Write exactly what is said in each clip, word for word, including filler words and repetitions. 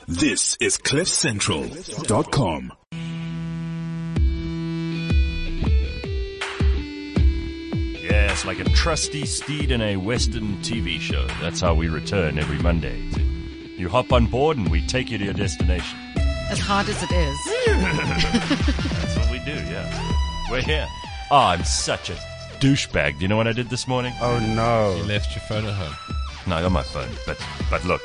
This is cliff central dot com. Yes, like a trusty steed in a Western T V show. That's how we return every Monday. You hop on board and we take you to your destination. As hard as it is. That's what we do, yeah. We're here. Oh, I'm such a douchebag. Do you know what I did this morning? Oh, no. You left your phone at home. No, I got my phone, but but look.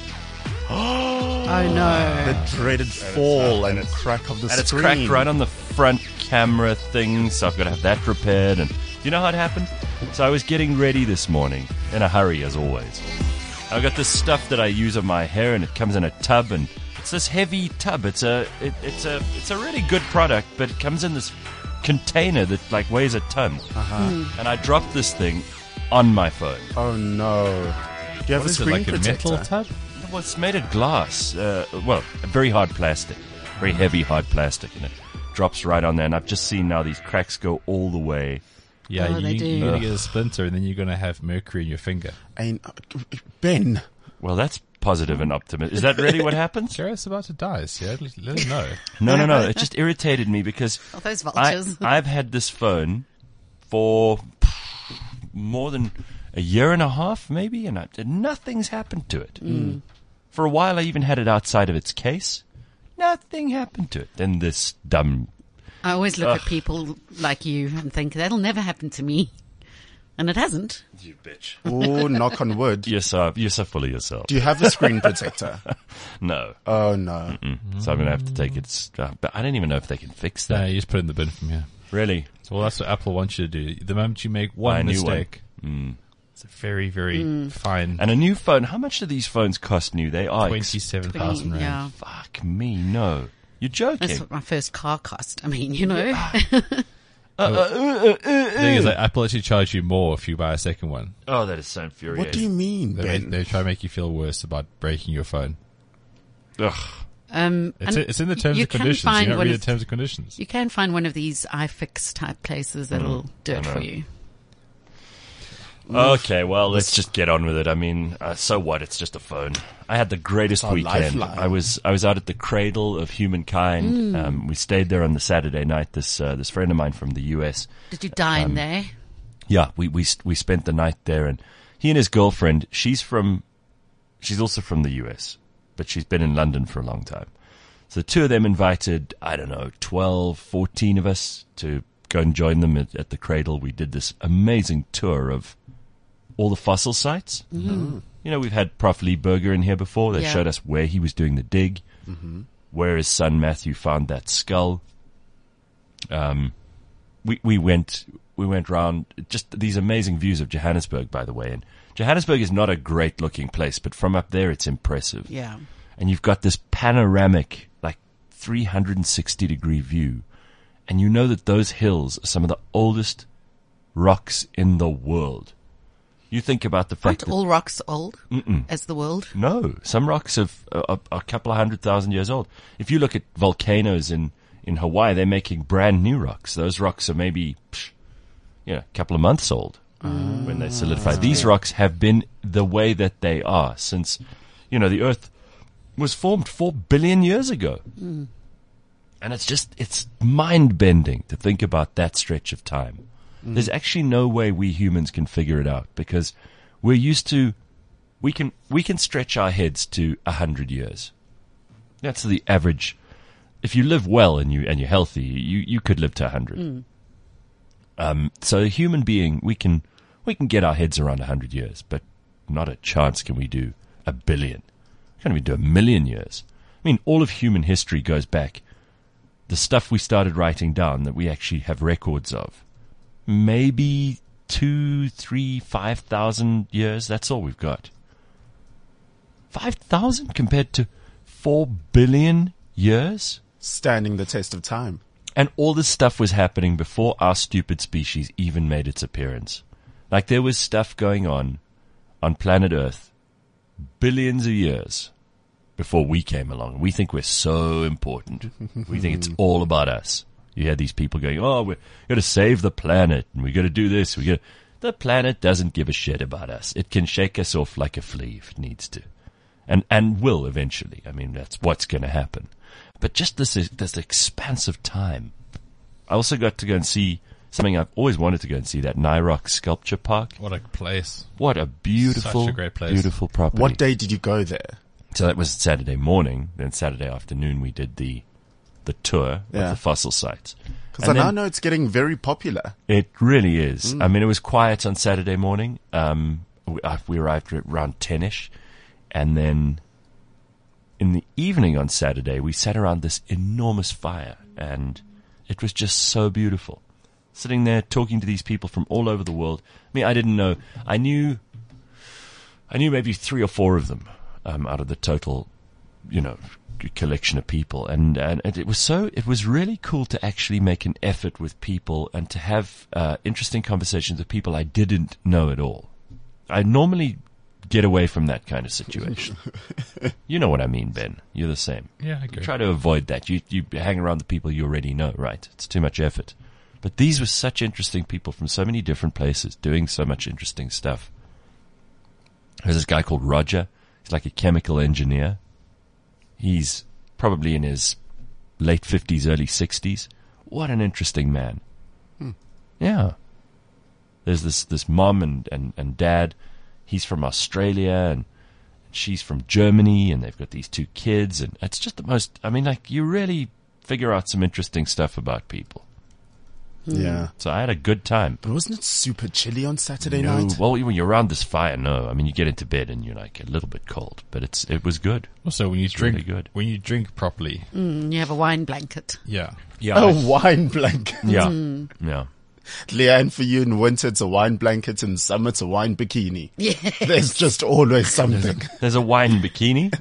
Oh, no. The dreaded fall and, and crack of the and screen. And it's cracked right on the front camera thing, so I've got to have that repaired. And do you know how it happened? So I was getting ready this morning, in a hurry as always. I got this stuff that I use on my hair, and it comes in a tub, and it's this heavy tub. It's a it, it's a it's a really good product, but it comes in this container that like weighs a ton. Uh-huh. Mm. And I dropped this thing on my phone. Oh no! Do you have What a is it, screen like a protector? metal tub? Well, it's made of glass. Uh, well, very hard plastic, very heavy hard plastic, and it drops right on there. And I've just seen now these cracks go all the way. Yeah, Oh, you, they do. you're going Ugh. to get a splinter and then you're going to have mercury in your finger. And, uh, Ben, Well, that's positive and optimistic. Is that really what happens? Gareth's about to die, so let, let him know. No, no, no. It just irritated me because Oh, those I, vultures. I've had this phone for more than a year and a half, maybe, and I, nothing's happened to it. Mm. For a while, I even had it outside of its case. Nothing happened to it. Then this dumb... I always look Ugh. at people like you and think, that'll never happen to me. And it hasn't. You bitch. oh, knock on wood. You're so, you're so full of yourself. Do you have a screen protector? No. Oh no! Mm. So I'm going to have to take it... Uh, but I don't even know if they can fix No, that. you just put it in the bin from here. Really? So, well, that's what Apple wants you to do. The moment you make Buy one a new one. mistake, Mm. it's a very, very fine And a new phone, how much do these phones cost new? They are... ex- twenty-seven thousand rand. Yeah. Fuck me, no. You're joking. That's what my first car cost. I mean, you know. The thing is, like, Apple actually charge you more if you buy a second one. Oh, that is so infuriating. What do you mean, They, Ben? they try to make you feel worse about breaking your phone. Ugh. Um, It's, and it's in the terms you and can conditions. find You don't one read of- the terms and conditions. You can find one of these iFix type places that'll do I it know. for you. Okay, well, let's just get on with it. I mean, uh, so what? It's just a phone. I had the greatest It's our weekend. lifeline. I was I was out at the Cradle of Humankind. Um, we stayed there on the Saturday night. This uh, this friend of mine from the U S. Did you dine Um, there? Yeah, we we we spent the night there, and he and his girlfriend. She's from, she's also from the U S, but she's been in London for a long time. So the two of them invited, I don't know, twelve, fourteen of us to go and join them at, at the Cradle. We did this amazing tour of all the fossil sites. Mm-hmm. You know, we've had Prof Lee Berger in here before. They Yeah. showed us where he was doing the dig, Mm-hmm. where his son Matthew found that skull. Um, we we went we went round just these amazing views of Johannesburg, by the way. And Johannesburg is not a great looking place, but from up there it's impressive. Yeah. And you've got this panoramic, like three hundred sixty degree view, and you know that those hills are some of the oldest rocks in the world. You think about the fact Aren't that all rocks old Mm-mm. as the world? no, some rocks have, are, are a couple of hundred thousand years old. If you look at volcanoes in, in Hawaii, they're making brand new rocks. Those rocks are maybe, psh, you know, a couple of months old when they solidify. These rocks have been the way that they are since, you know, the Earth was formed four billion years ago. Mm. And it's just, it's mind-bending to think about that stretch of time. There's actually no way we humans can figure it out because we're used to, we can, we can stretch our heads to a hundred years. That's the average. If you live well and you, and you're healthy, you, you could live to a hundred. Mm. Um, so a human being, we can, we can get our heads around a hundred years, but not a chance can we do a billion. Can't even do a million years. I mean, all of human history goes back. The stuff we started writing down that we actually have records of. Maybe two, three, five thousand years. That's all we've got. Five thousand compared to four billion years, Standing the test of time. and all this stuff was happening before our stupid species even made its appearance. Like there was stuff going on on planet Earth billions of years before we came along. We think we're so important. We think it's all about us. You had these people going, oh, we're going to save the planet, and we're going to do this. We're gonna... The planet doesn't give a shit about us. It can shake us off like a flea if it needs to. and and will eventually. I mean, that's what's going to happen. But just this this expanse of time. I also got to go and see something I've always wanted to go and see, that Nyrock Sculpture Park. What a place. What a beautiful, Such a great place. beautiful property. What day did you go there? So that was Saturday morning. Then Saturday afternoon we did the the tour Yeah. of the fossil sites. Because I And now then- know it's getting very popular. It really is. I mean, it was quiet on Saturday morning. Um, we, uh, we arrived at around ten-ish. And then in the evening on Saturday, we sat around this enormous fire. And it was just so beautiful. Sitting there talking to these people from all over the world. I mean, I didn't know. I knew, I knew maybe three or four of them um, out of the total, you know, collection of people, and, and it was so it was really cool to actually make an effort with people and to have uh, interesting conversations with people I didn't know at all. I normally get away from that kind of situation. You know what I mean, Ben? You're the same. Yeah, I agree. Try to avoid that. You you hang around the people you already know, right? It's too much effort. But these were such interesting people from so many different places doing so much interesting stuff. There's this guy called Roger. He's like a chemical engineer. He's probably in his late fifties, early sixties. What an interesting man. Hmm. Yeah. There's this, this mom and, and, and dad. He's from Australia and she's from Germany, and they've got these two kids. And it's just the most, I mean, like, you really figure out some interesting stuff about people. Yeah. So I had a good time. But wasn't it super chilly on Saturday No, night? well, when you're around this fire, no. I mean, you get into bed and you're like a little bit cold, but it's it was good. Also, when you drink, really good. when you drink properly, Mm, you have a wine blanket. yeah. Yeah, A wine blanket. yeah, yeah. Leanne, for you in winter, it's a wine blanket. In summer, it's a wine bikini. Yeah. There's just always something. There's a wine bikini.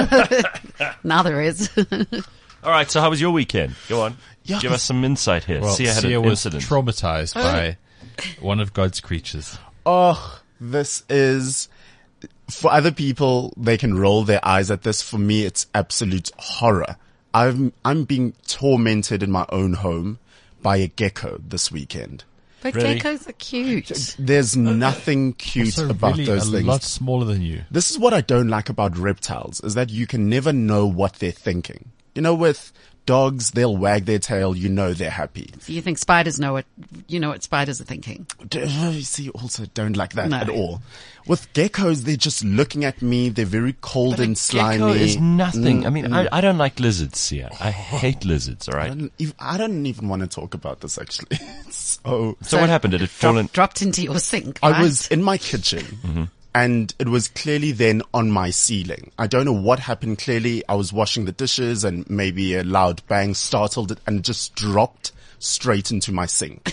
Now there is. All right. So how was your weekend? Go on. Yeah, Give us some insight here. Well, See, I had Sia an was incident. traumatized by one of God's creatures. Oh, this is, for other people, they can roll their eyes at this. For me, it's absolute horror. I'm, I'm being tormented in my own home by a gecko this weekend. But Really? geckos are cute. There's nothing cute So about really those a things. lot smaller than you. This is what I don't like about reptiles, is that you can never know what they're thinking. You know, with dogs, they'll wag their tail, you know they're happy. So you think spiders know what, you know what spiders are thinking? D- You see, also don't like that No. at all. With geckos, they're just looking at me. They're very cold But a and slimy. Gecko is nothing. Mm, I mean, I, I don't like lizards, Sia. I hate lizards. All I right. don't, ev- I don't even want to talk about this, actually. It's so, So what happened? Did it fall in? Drop, dropped into your sink, I right? was in my kitchen. Mm-hmm. And it was clearly then on my ceiling. I don't know what happened. Clearly, I was washing the dishes and maybe a loud bang startled it and just dropped straight into my sink.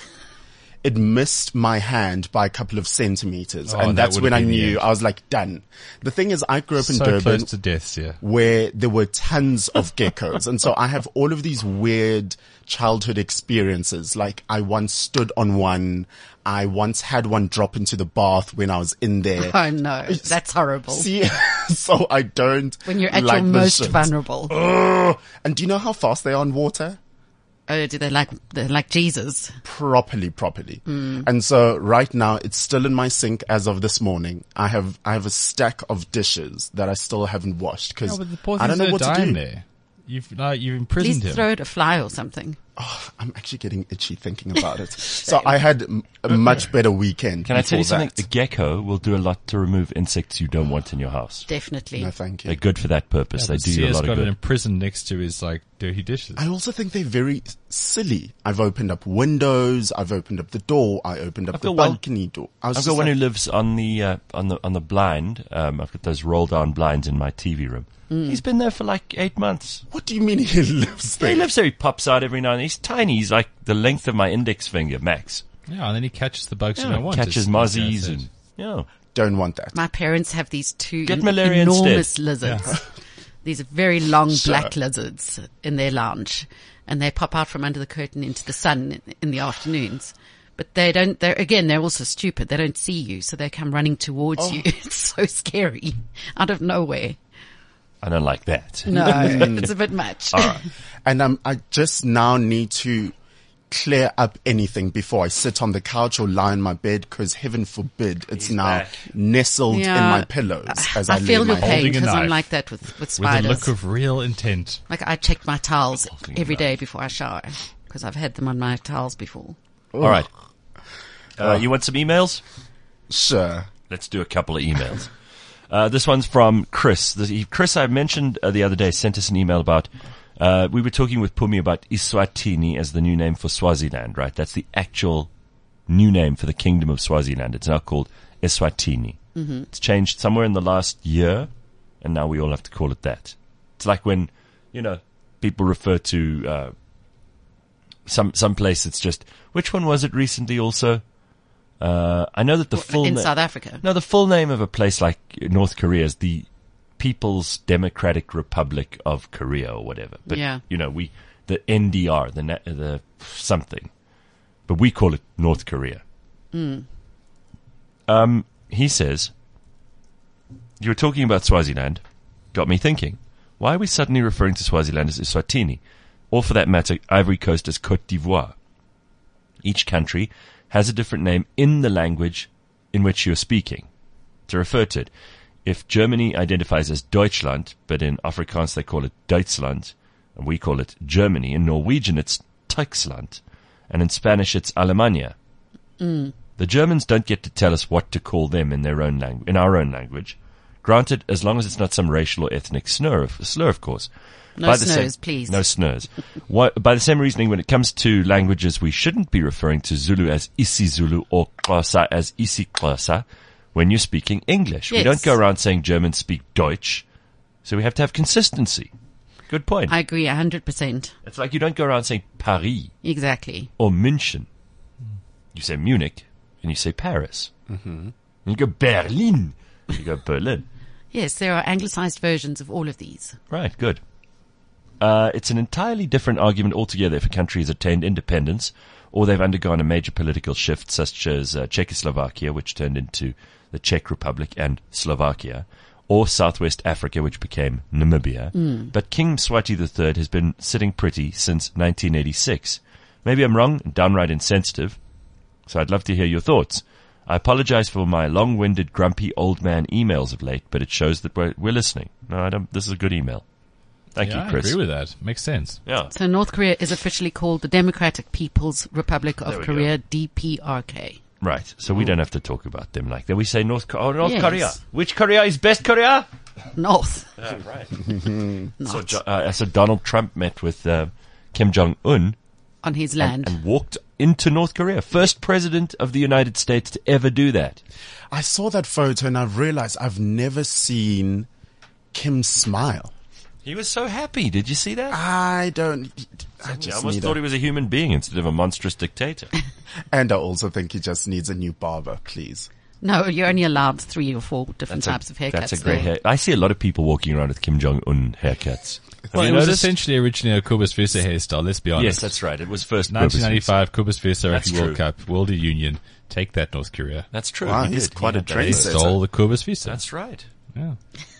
It missed my hand by a couple of centimeters. Oh, and that that's would when have I been the knew end. I was like, done. The thing is, I grew up in So Durban close to death, yeah. where there were tons of geckos. And so I have all of these weird childhood experiences. Like I once stood on one. I once had one drop into the bath when I was in there. Oh no, that's horrible. See, so I don't. When you're at like your this most shit. vulnerable. Ugh. And do you know how fast they are on water? Oh, do they like, they're like Jesus? Properly, properly. Mm. And so right now it's still in my sink as of this morning. I have, I have a stack of dishes that I still haven't washed because No, but the poor I don't know things what are to dying do. there. You've, like, you've At imprisoned least him. throw it a fly or something. Oh, I'm actually getting itchy thinking about it. So I had m- a much better weekend. Can I tell you before something? that. A gecko will do a lot to remove insects you don't want in your house. Definitely. No, thank you. They're good for that purpose. Yeah, they but do you a Sia's lot got of it good. imprisoned next to his, like, dirty dishes. I also think they're very silly. I've opened up windows. I've opened up the door. I opened up I've the got one- balcony door. I was I've just got one like, who lives on the uh, on the on the blind. Um, I've got those roll down blinds in my T V room. He's been there for like eight months. what do you mean he lives Yeah, there? he lives there. He pops out every now and then. He's tiny. He's like the length of my index finger, max. Yeah, and then he catches the bugs you Yeah, don't want. catches as- as Sia muzzies said. and yeah. Don't want that. My parents have these two Get en- malaria enormous instead. lizards. These very long Sure. black lizards in their lounge, and they pop out from under the curtain into the sun in, in the afternoons. But they don't, they're, again, they're also stupid. They don't see you, so they come running towards you. It's so scary. Out of nowhere. I don't like that. No, it's a bit much. All right. And um, I just now need to clear up anything before I sit on the couch or lie in my bed, because heaven forbid it's He's now back. nestled Yeah. in my pillows as I, I feel lay your my pain head. Holding a because I'm knife. like that with, with With a spiders. look of real intent. Like I check my towels Holding a every knife. day before I shower because I've had them on my towels before. All right. Uh, you want some emails? Sure. Let's do a couple of emails. Uh, this one's from Chris. This, he, Chris, I mentioned uh, the other day, sent us an email about, uh, we were talking with Pumi about Eswatini as the new name for Swaziland, right? That's the actual new name for the Kingdom of Swaziland. It's now called Eswatini. Mm-hmm. It's changed somewhere in the last year, and now we all have to call it that. It's like when, you know, people refer to uh, some some place it's just, which one was it recently also? Uh, I know that the full in na- South Africa. No, the full name of a place like North Korea is the People's Democratic Republic of Korea or whatever. But, Yeah. you know, we, the N D R, the, na- the something. But we call it North Korea. Mm. Um, he says, you were talking about Swaziland, got me thinking, why are we suddenly referring to Swaziland as Eswatini? Or for that matter, Ivory Coast as Côte d'Ivoire? Each country has a different name in the language in which you're speaking to refer to it. If Germany identifies as Deutschland, but in Afrikaans they call it Duitsland, and we call it Germany, in Norwegian it's Teixland, and in Spanish it's Alemania. Mm. The Germans don't get to tell us what to call them in their own language, in our own language. Granted, as long as it's not some racial or ethnic slur, of, slur, of course. No By the same- snurs, please. No snurs. What, by the same reasoning, when it comes to languages, we shouldn't be referring to Zulu as isiZulu or Xhosa as isiXhosa when you're speaking English. We Yes. don't go around saying Germans speak Deutsch, so we have to have consistency. Good point. I agree one hundred percent. It's like you don't go around saying Paris Exactly. or München. You say Munich and you say Paris. Mm-hmm. And you go Berlin. You go Berlin. Yes, there are anglicized versions of all of these. Right, good. Uh, it's an entirely different argument altogether if a country has attained independence or they've undergone a major political shift such as uh, Czechoslovakia, which turned into the Czech Republic and Slovakia, or Southwest Africa, which became Namibia. Mm. But King Mswati the Third has been sitting pretty since nineteen eighty-six. Maybe I'm wrong and downright insensitive, so I'd love to hear your thoughts. I apologize for my long-winded, grumpy old man emails of late, but it shows that we're, we're listening. No, I don't. This is a good email. Thank yeah, you, Chris. I agree with that. Makes sense. Yeah. So North Korea is officially called the Democratic People's Republic There of we Korea, D P R K. Right. So we don't have to talk about them like that. We say North, Co- oh, North Yes. Korea. Which Korea is best Korea? North. Yeah, right. Not so, Jo- uh, so Donald Trump met with uh, Kim Jong-un on his and, land. and walked into North Korea. First president of the United States to ever do that. I saw that photo and I've realized I've never seen Kim smile. He was so happy. Did you see that? I don't. I I just almost need thought a, he was a human being instead of a monstrous dictator. and I also think he just needs a new barber, please. No, you're only allowed three or four different That's types a, of haircuts. That's a great there. hair. I see a lot of people walking around with Kim Jong-un haircuts. Have Well, you it was noticed? essentially originally a Cobus Visa hairstyle, let's be honest. Yes, that's right. It was first nineteen ninety-five Cobus Visa That's Rugby World true. Cup, World Union. Take that, North Korea. That's true. Wow, he he's did. quite He a had that They hair. trendsetter. stole the Cobus Visa. That's right. yeah.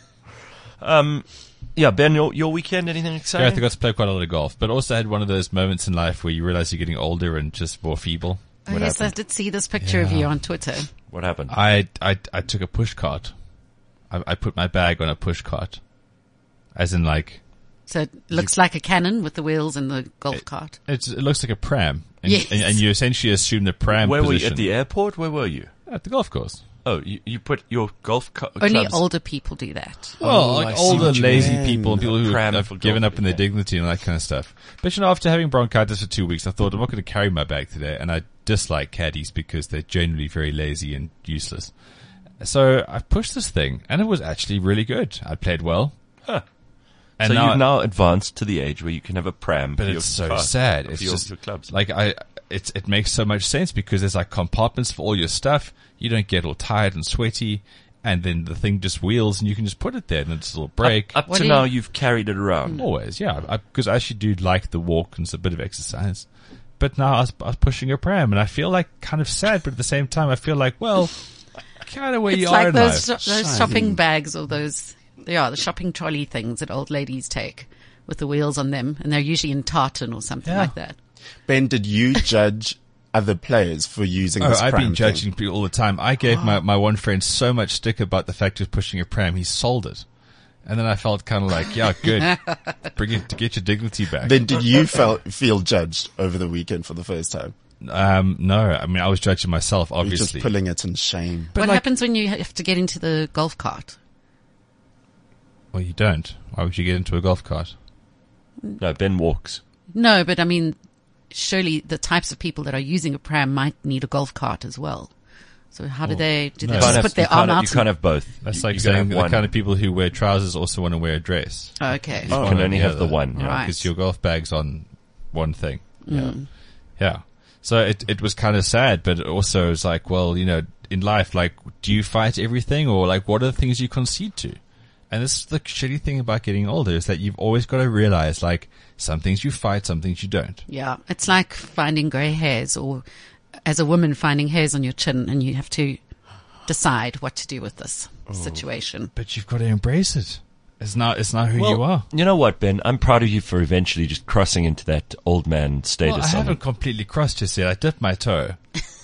Um, yeah, Ben, your, your weekend, anything exciting? Gareth, I got to play quite a lot of golf, but also had one of those moments in life where you realize you're getting older and just more feeble. Oh, What yes, happened? I did see this picture of Yeah. you on Twitter. What happened? I, I, I took a push cart. I, I put my bag on a push cart. As in like, So it looks like a cannon with the wheels and the golf cart. it's, it looks like a pram. And, Yes. and, and you essentially assume the pram Where were you? position. At the airport? Where were you? At the golf course. Oh, you, you put your golf cu- Only clubs. older people do that. Well, Oh, I like see older, what you lazy mean. people and people who Pram have for given golf, up in their yeah. dignity and that kind of stuff. But you know, after having bronchitis for two weeks, I thought I'm not going to carry my bag today, and I dislike caddies because they're generally very lazy and useless. So I pushed this thing, and it was actually really good. I played well. Huh. And so now, you've now advanced to the age where you can have a pram. but for your it's so car, sad. for It's your, just your clubs. like I, it's it makes so much sense because there's like compartments for all your stuff. You don't get all tired and sweaty, and then the thing just wheels, and you can just put it there, and it's a little break. Up What to do now, you- you've carried it around. Always, yeah, because I, I actually do like the walk and it's a bit of exercise. But now I was, I was pushing a pram, and I feel like kind of sad, but at the same time, I feel like, well, kind of where It's you are like in those, life. sho- those Shiny. shopping bags or those, yeah, the shopping trolley things that old ladies take with the wheels on them, and they're usually in tartan or something Yeah. like that. Ben, did you judge other players for using Oh, this I've pram been thing? judging people all the time. I gave my, my one friend so much stick about the fact he was pushing a pram, he sold it. And then I felt kind of like, yeah, good. Bring it to get your dignity back. Then did you feel, feel judged over the weekend for the first time? Um, no, I mean, I was judging myself, You're just obviously. pulling it in shame. what like- happens when you have to get into the golf cart? Well, you don't. Why would you get into a golf cart? No, Ben walks. No, but I mean, surely the types of people that are using a pram might need a golf cart as well. So how do they, do they no. just Can't have- put their you can't arm have- out? You can't have both. That's You- like you gotta saying have the one. kind of people who wear trousers also want to wear a dress. and, okay. You One can or only the have the other. one. Yeah. Right. Because your golf bag's on one thing. Yeah. Yeah. So it it was kind of sad, but it also was like, well, you know, in life, like, do you fight everything, or like, what are the things you concede to? And this is the shitty thing about getting older, is that you've always got to realize, like, some things you fight, some things you don't. Yeah. It's like finding grey hairs, or as a woman finding hairs on your chin, and you have to decide what to do with this situation. But you've got to embrace it. It's not, it's not who Well, you are. you know what, Ben? I'm proud of you for eventually just crossing into that old man status. Well, I on haven't it. completely crossed just yet. I dipped my toe.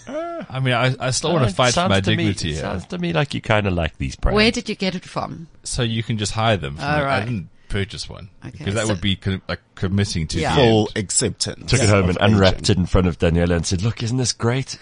I mean, I, I still want Uh, to fight for sounds my to me- dignity here. Sounds to me like you kind of like these prams. Where did you get it from? So you can just hire them. From All me. I right. didn't purchase one. Okay, Because that so- would be co- like committing to Yeah. the Full end. acceptance. Took it home of and unwrapped aging. it in front of Daniela and said, "Look, isn't this great?"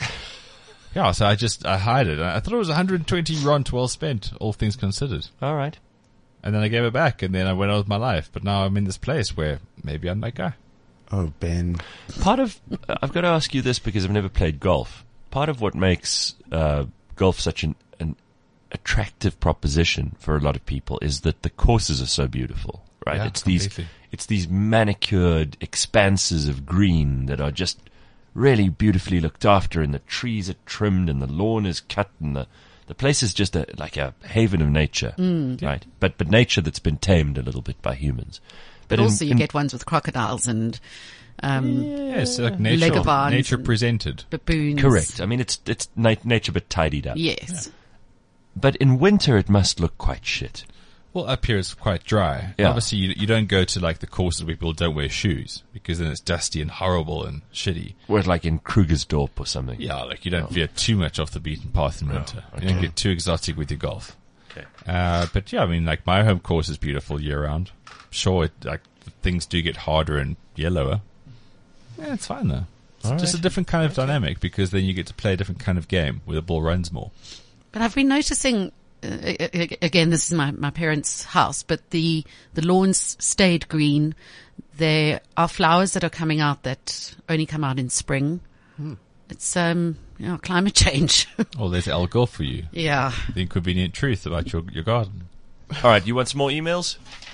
Yeah, so I just, I hired it. I thought it was one hundred twenty rand well spent, all things considered. All right. And then I gave it back, and then I went on with my life. But now I'm in this place where maybe I'm that guy. Oh, Ben. Part of I've got to ask you this because I've never played golf. Part of what makes uh, golf such an, an attractive proposition for a lot of people is that the courses are so beautiful, right? Yeah, it's these completely. it's these manicured expanses of green that are just really beautifully looked after, and the trees are trimmed, and the lawn is cut, and the the place is just a, like a haven of nature, right? But but nature that's been tamed a little bit by humans. But in- also you in- get ones with crocodiles and um, Yes, like nature, Legavans nature and- presented. baboons. correct. I mean, it's it's na- nature but tidied up. Yes. But in winter, it must look quite shit. Well, up here it's quite dry. Yeah. Obviously, you, you don't go to like the courses where people don't wear shoes, because then it's dusty and horrible and shitty. Or like in Krugersdorp or something. Yeah, like you don't veer too much off the beaten path in winter. You don't get too exotic with your golf. Okay. Uh, but yeah, I mean, like my home course is beautiful year round. Sure, it, like things do get harder and yellower. Yeah, it's fine though. It's just a different kind of dynamic, because then you get to play a different kind of game where the ball runs more. But I've been noticing, uh, a- a- again, this is my, my parents' house, but the, the lawns stayed green. There are flowers that are coming out that only come out in spring. It's, um, you know, climate change. Oh, there's Al Gore for you. Yeah. The inconvenient truth about your, your garden. All right, you want some more emails?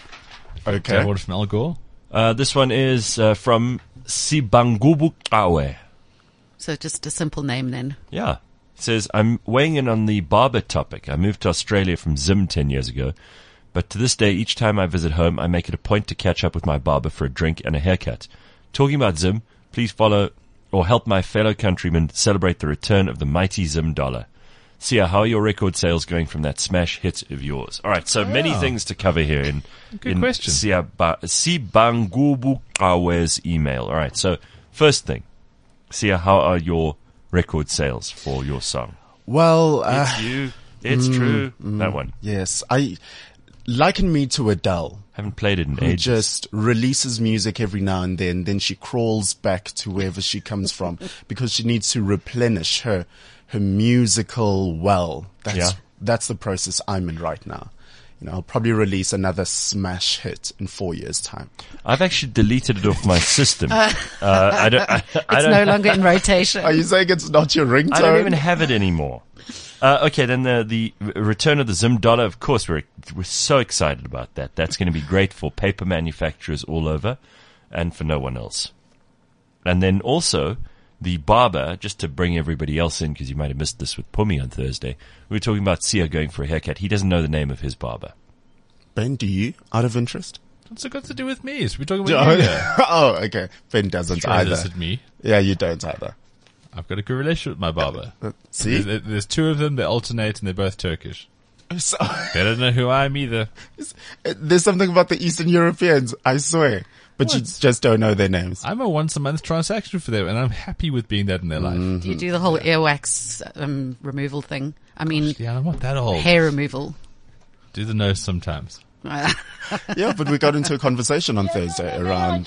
Okay. That one from Al Gore? Uh, this one is uh, from Sibangubu Kawe. So just a simple name then. Yeah. It says, I'm weighing in on the barber topic. I moved to Australia from Zim ten years ago, but to this day, each time I visit home, I make it a point to catch up with my barber for a drink and a haircut. Talking about Zim, please follow or help my fellow countrymen celebrate the return of the mighty Zim dollar. Sia, how are your record sales going from that smash hit of yours? All right, so many things to cover here in, Good in question. Sia ba- Sibangubu Kawe's email. All right, so first thing, Sia, how are your record sales for your song? Well, uh, It's you, it's true, that one. yes, I liken me to Adele, Haven't played it in who ages. just releases music every now and then. Then she crawls back to wherever she comes from because she needs to replenish her her musical well. That's Yeah. that's the process I'm in right now. You know, I'll probably release another smash hit in four years' time. I've actually deleted it off my system. Uh, I don't. I, I It's don't. no longer in rotation. Are you saying it's not your ringtone? I don't even have it anymore. Uh, okay, then the the return of the Zim dollar. Of course, we're we're so excited about that. That's going to be great for paper manufacturers all over, and for no one else. And then also the barber, just to bring everybody else in, because you might have missed this with Pumi on Thursday. We were talking about Sia going for a haircut. He doesn't know the name of his barber. Ben, do you? Out of interest? What's it got to do with me? We're talking about you here. Oh, okay. Ben doesn't Try either. this at me. Yeah, you don't either. I've got a good relationship with my barber. Uh, See? There's, there's two of them, they alternate, and they're both Turkish. So, They don't know who I am either. there's something about the Eastern Europeans, I swear. but you just don't know their names. I'm a once a month transaction for them, and I'm happy with being that in their life. Do you do the whole earwax um, removal thing? I mean, Yeah, I'm not that old. hair removel. Do the nose sometimes. Yeah, but we got into a conversation on Thursday around. Is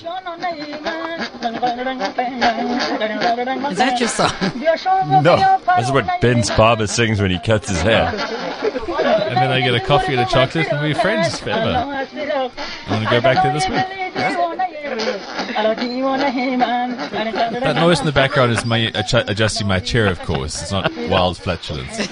that your song? No, That's what Ben's barber sings when he cuts his hair. And then I get a coffee and a chocolate, and we're friends forever. I want to go back there this week. That noise in the background is my adju- adjusting my chair, of course. It's not wild flatulence.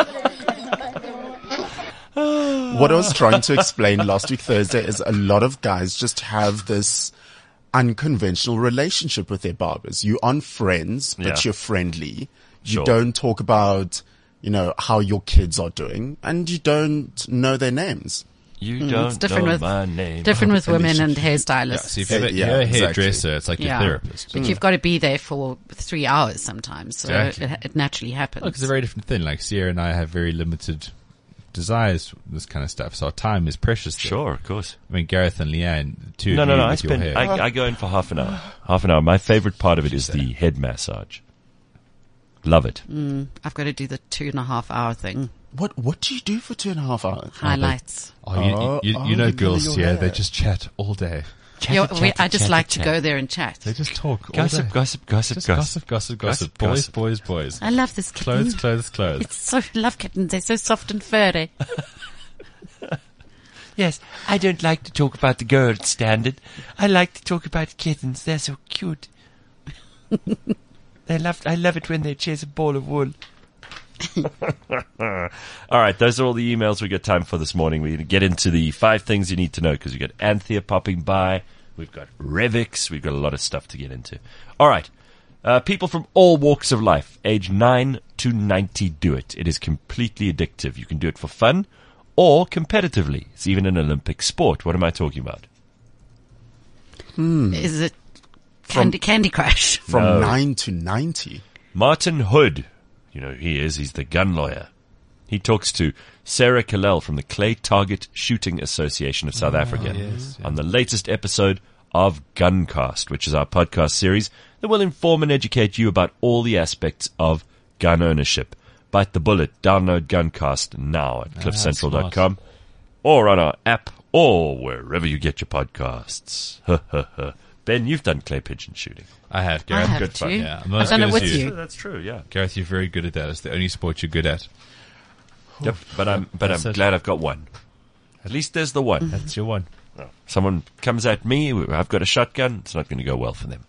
what I was trying to explain last week Thursday is a lot of guys just have this unconventional relationship with their barbers. You aren't friends, but Yeah. you're friendly. You Sure. don't talk about, you know, how your kids are doing, and you don't know their names. You Mm, don't it's different know with- my name. Different with women and Yeah, hairstylists. so if you're, Yeah, you're a exactly. hairdresser, it's like your therapist. But you've got to be there for three hours sometimes, so Exactly. it, it naturally happens. Look, it's a very different thing. Like Sierra and I have very limited desires, this kind of stuff. So our time is precious. there. Sure, of course. I mean, Gareth and Leanne, the two No, of no, you no. I with your spend. hair. I, I go in for half an hour. Half an hour. My favorite part of it is the head massage. Love it. I've got to do the two and a half hour thing. What What do you do for two and a half hours? Highlights. oh, you, Oh, you, you, oh, you know you girls, know your yeah, they hair. just chat all day. Yeah, we, I just like to go there and chat. They just talk all Gossip, day. gossip, gossip, Just gossip. gossip, gossip, gossip. Gossip, Boys, gossip. boys, boys. I love this kitten. Clothes, clothes, clothes. It's so, I love kittens. They're so soft and furry. Yes, I don't like to talk about the gold standard. I like to talk about kittens. They're so cute. they love. I love it when they chase a ball of wool. All right, those are all the emails we got time for this morning. We're going to get into the five things you need to know because we've got Anthea popping by. We've got Revix. We've got a lot of stuff to get into. All right. Uh, people from all walks of life, age nine to ninety, do it. It is completely addictive. You can do it for fun or competitively. It's even an Olympic sport. What am I talking about? Is it Candy, Candy Crush? From No. nine to ninety. Martin Hood. You know who he is. He's the gun lawyer. He talks to Sarah Kalel from the Clay Target Shooting Association of South Africa on the latest episode of Guncast, which is our podcast series that will inform and educate you about all the aspects of gun ownership. Bite the bullet. Download Guncast now at cliff central dot com or on our app or wherever you get your podcasts. Ben, you've done clay pigeon shooting. I have, I Gareth. have Good too. fun. Yeah, I'm not I've as done good it as with you. you. That's true, yeah. Gareth, you're very good at that. It's the only sport you're good at. Yep, but I'm but That's I'm it. glad I've got one. At least there's the one. That's your one. Someone comes at me, I've got a shotgun, it's not going to go well for them.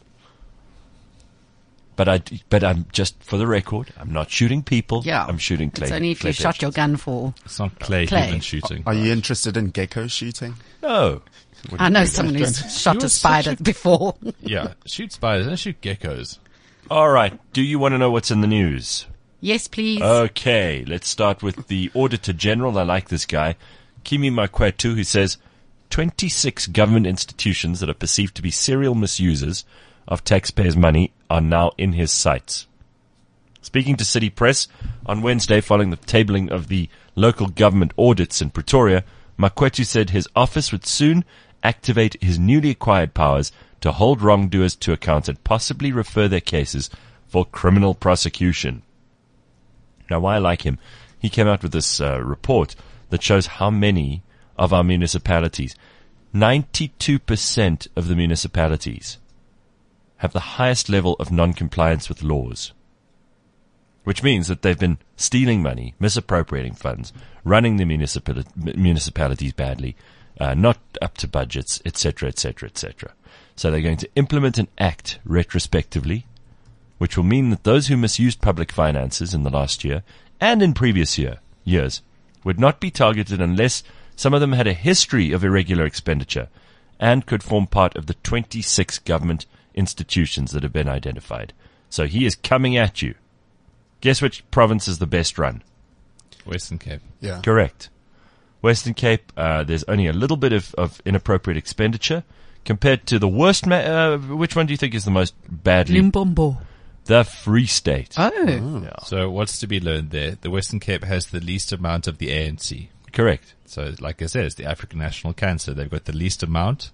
But I, but I'm just for the record, I'm not shooting people. Yeah. I'm shooting clay. It's only if clay you shot pigeons. your gun for. It's not clay, Clay. human shooting. Are you interested in gecko shooting? No. I know someone who's shot You're a spider such a- before. Yeah, shoot spiders, don't shoot geckos. All right. Do you want to know what's in the news? Yes, please. Okay. Let's start with the Auditor General. I like this guy, Kimi Makwetu, who says twenty-six government institutions that are perceived to be serial misusers of taxpayers' money are now in his sights. Speaking to City Press on Wednesday following the tabling of the local government audits in Pretoria, Makwetu said his office would soon activate his newly acquired powers to hold wrongdoers to account and possibly refer their cases for criminal prosecution. Now, why I like him, he came out with this uh, report that shows how many of our municipalities, ninety-two percent of the municipalities, have the highest level of non-compliance with laws. Which means that they've been stealing money, misappropriating funds, running the municipali- municipalities badly, uh, not up to budgets, et cetera, et cetera, et cetera. So they're going to implement an act retrospectively, which will mean that those who misused public finances in the last year and in previous year years would not be targeted unless some of them had a history of irregular expenditure and could form part of the twenty-six government institutions that have been identified. So he is coming at you. Guess which province is the best run? Western Cape. Yeah. Correct. Western Cape, uh, there's only a little bit of, of inappropriate expenditure compared to the worst. Ma- uh, which one do you think is the most badly? Limpopo. The Free State. Oh. Yeah. So what's to be learned there? The Western Cape has the least amount of the A N C. Correct. So like I said, it's the African National Cancer. They've got the least amount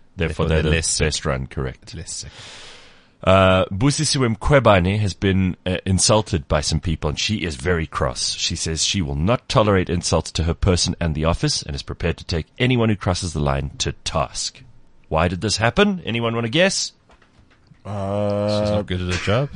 Therefore, Therefore they're, they're the less best run, correct. Less sick. Uh, Busisiwe Mkhwebane has been uh, insulted by some people, and she is very cross. She says she will not tolerate insults to her person and the office, and is prepared to take anyone who crosses the line to task. Why did this happen? Anyone want to guess? Uh, She's not good at her job.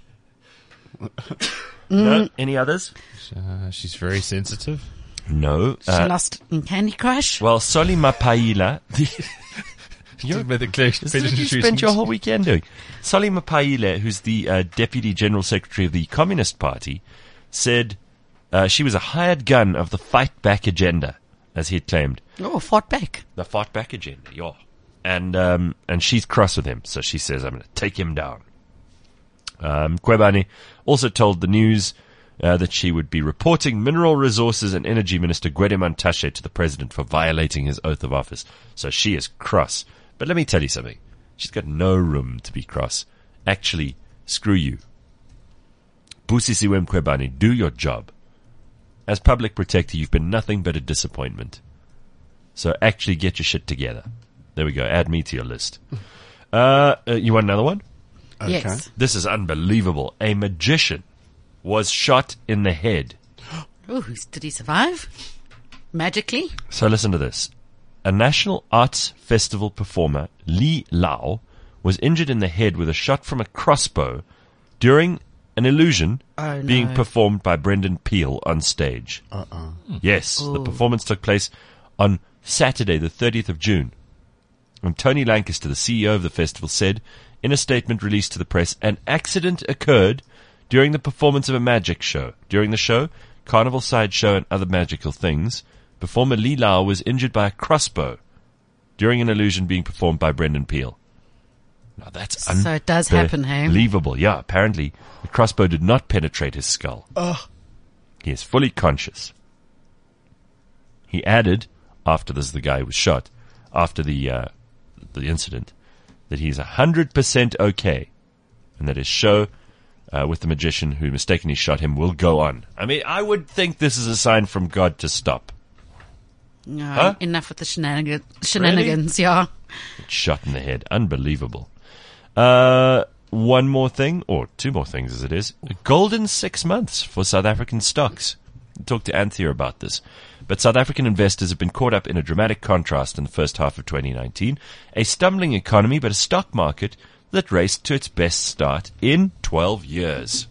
No? Any others? Uh, she's very sensitive. No. She Uh, lost in Candy Crush. well, Soli Mapaila... You're the clear This is what you spent your whole weekend doing. Soli Mapaile, who's the uh, Deputy General Secretary of the Communist Party, said uh, she was a hired gun of the fight back agenda, as he had claimed. Oh, fought back. The fight back agenda, yeah. And, um, and she's cross with him, so she says, I'm going to take him down. Um, Mkhwebane also told the news uh, that she would be reporting Mineral Resources and Energy Minister Gwede Mantashe to the President for violating his oath of office. So she is cross. But let me tell you something. She's got no room to be cross. Actually, screw you. Busisiwe Mkhwebane, do your job. As public protector, you've been nothing but a disappointment. So actually get your shit together. There we go. Add me to your list. Uh, uh, you want another one? Okay. Yes. This is unbelievable. A magician was shot in the head. Oh, did he survive? Magically? So listen to this. A National Arts Festival performer, Li Lao, was injured in the head with a shot from a crossbow during an illusion Oh, no. being performed by Brendan Peel on stage. Uh-uh. Yes, the performance took place on Saturday, the thirtieth of June. And Tony Lancaster, the C E O of the festival, said in a statement released to the press, an accident occurred during the performance of a magic show. During the show, Carnival Sideshow and other magical things, performer Li Lao was injured by a crossbow during an illusion being performed by Brendan Peel. Now that's So it does happen, hey? unbelievable. Yeah, apparently the crossbow did not penetrate his skull. He is fully conscious. He added, after this, the guy was shot, after the uh, the incident, that he's one hundred percent okay, and that his show uh, with the magician who mistakenly shot him will go on. I mean, I would think this is a sign from God to stop. No, Huh? enough with the shenanigan- shenanigans, yeah. Shot in the head. Unbelievable. Uh, one more thing, or two more things as it is. A golden six months for South African stocks. I talked to Anthea about this. But South African investors have been caught up in a dramatic contrast in the first half of twenty nineteen. A stumbling economy, but a stock market that raced to its best start in twelve years.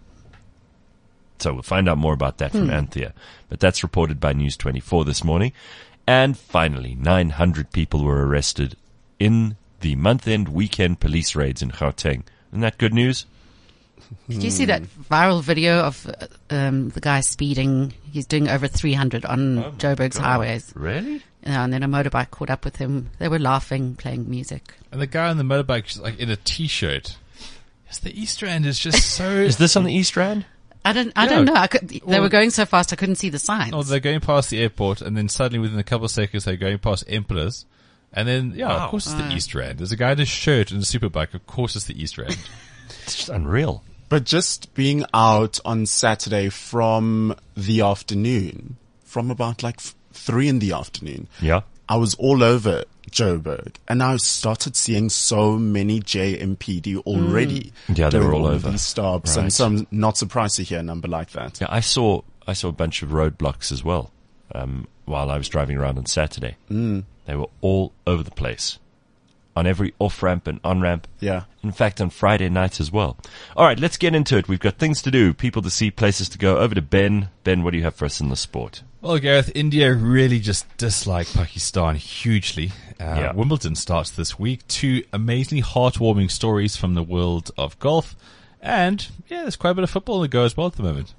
So we'll find out more about that from Anthea. But that's reported by News twenty-four this morning. And finally, nine hundred people were arrested in the month-end weekend police raids in Gauteng. Isn't that good news? Did you see that viral video of uh, um, the guy speeding? He's doing over three hundred on Oh Joburg's highways. Really? Yeah, and then a motorbike caught up with him. They were laughing, playing music. And the guy on the motorbike is like in a t-shirt. Yes, the East Rand is just so... Is this on the East Rand? I don't, I Yeah. don't know. I could, they Well- were going so fast I couldn't see the signs. Oh, they're going past the airport, and then suddenly within a couple of seconds they're going past Emperor's. And then, yeah, Wow. of course it's the East Rand. There's a guy in a shirt and a superbike. Of course it's the East Rand. It's just unreal. But just being out on Saturday from the afternoon, from about like f- three in the afternoon, Yeah. I was all over Joburg, and I started seeing so many J M P D already. Yeah, they doing were all of over. these stops, Right. and so I'm not surprised to hear a number like that. Yeah, I saw I saw a bunch of roadblocks as well um, while I was driving around on Saturday. Mm. They were all over the place, on every off-ramp and on-ramp. Yeah. In fact, on Friday night as well. All right, let's get into it. We've got things to do, people to see, places to go. Over to Ben. Ben, what do you have for us in the sport? Well, Gareth, India really just dislike Pakistan hugely. Uh, Yeah. Wimbledon starts this week. Two amazingly heartwarming stories from the world of golf. And, yeah, there's quite a bit of football to go as well at the moment.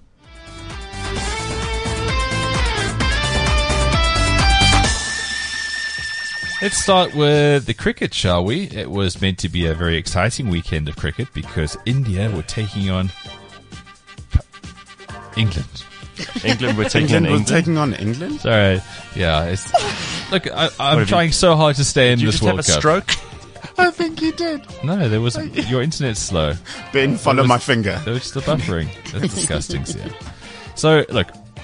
Let's start with the cricket, shall we? It was meant to be a very exciting weekend of cricket because India were taking on P- England. England, we're taking England on was England. taking on England? Sorry. Yeah, it's, look, I, I'm have trying you- so hard to stay in Did you this just have World a Cup. stroke? I think he did. No, there was, your internet's slow. Ben, follow was- my finger. There was just the buffering. That's disgusting, yeah. So, look,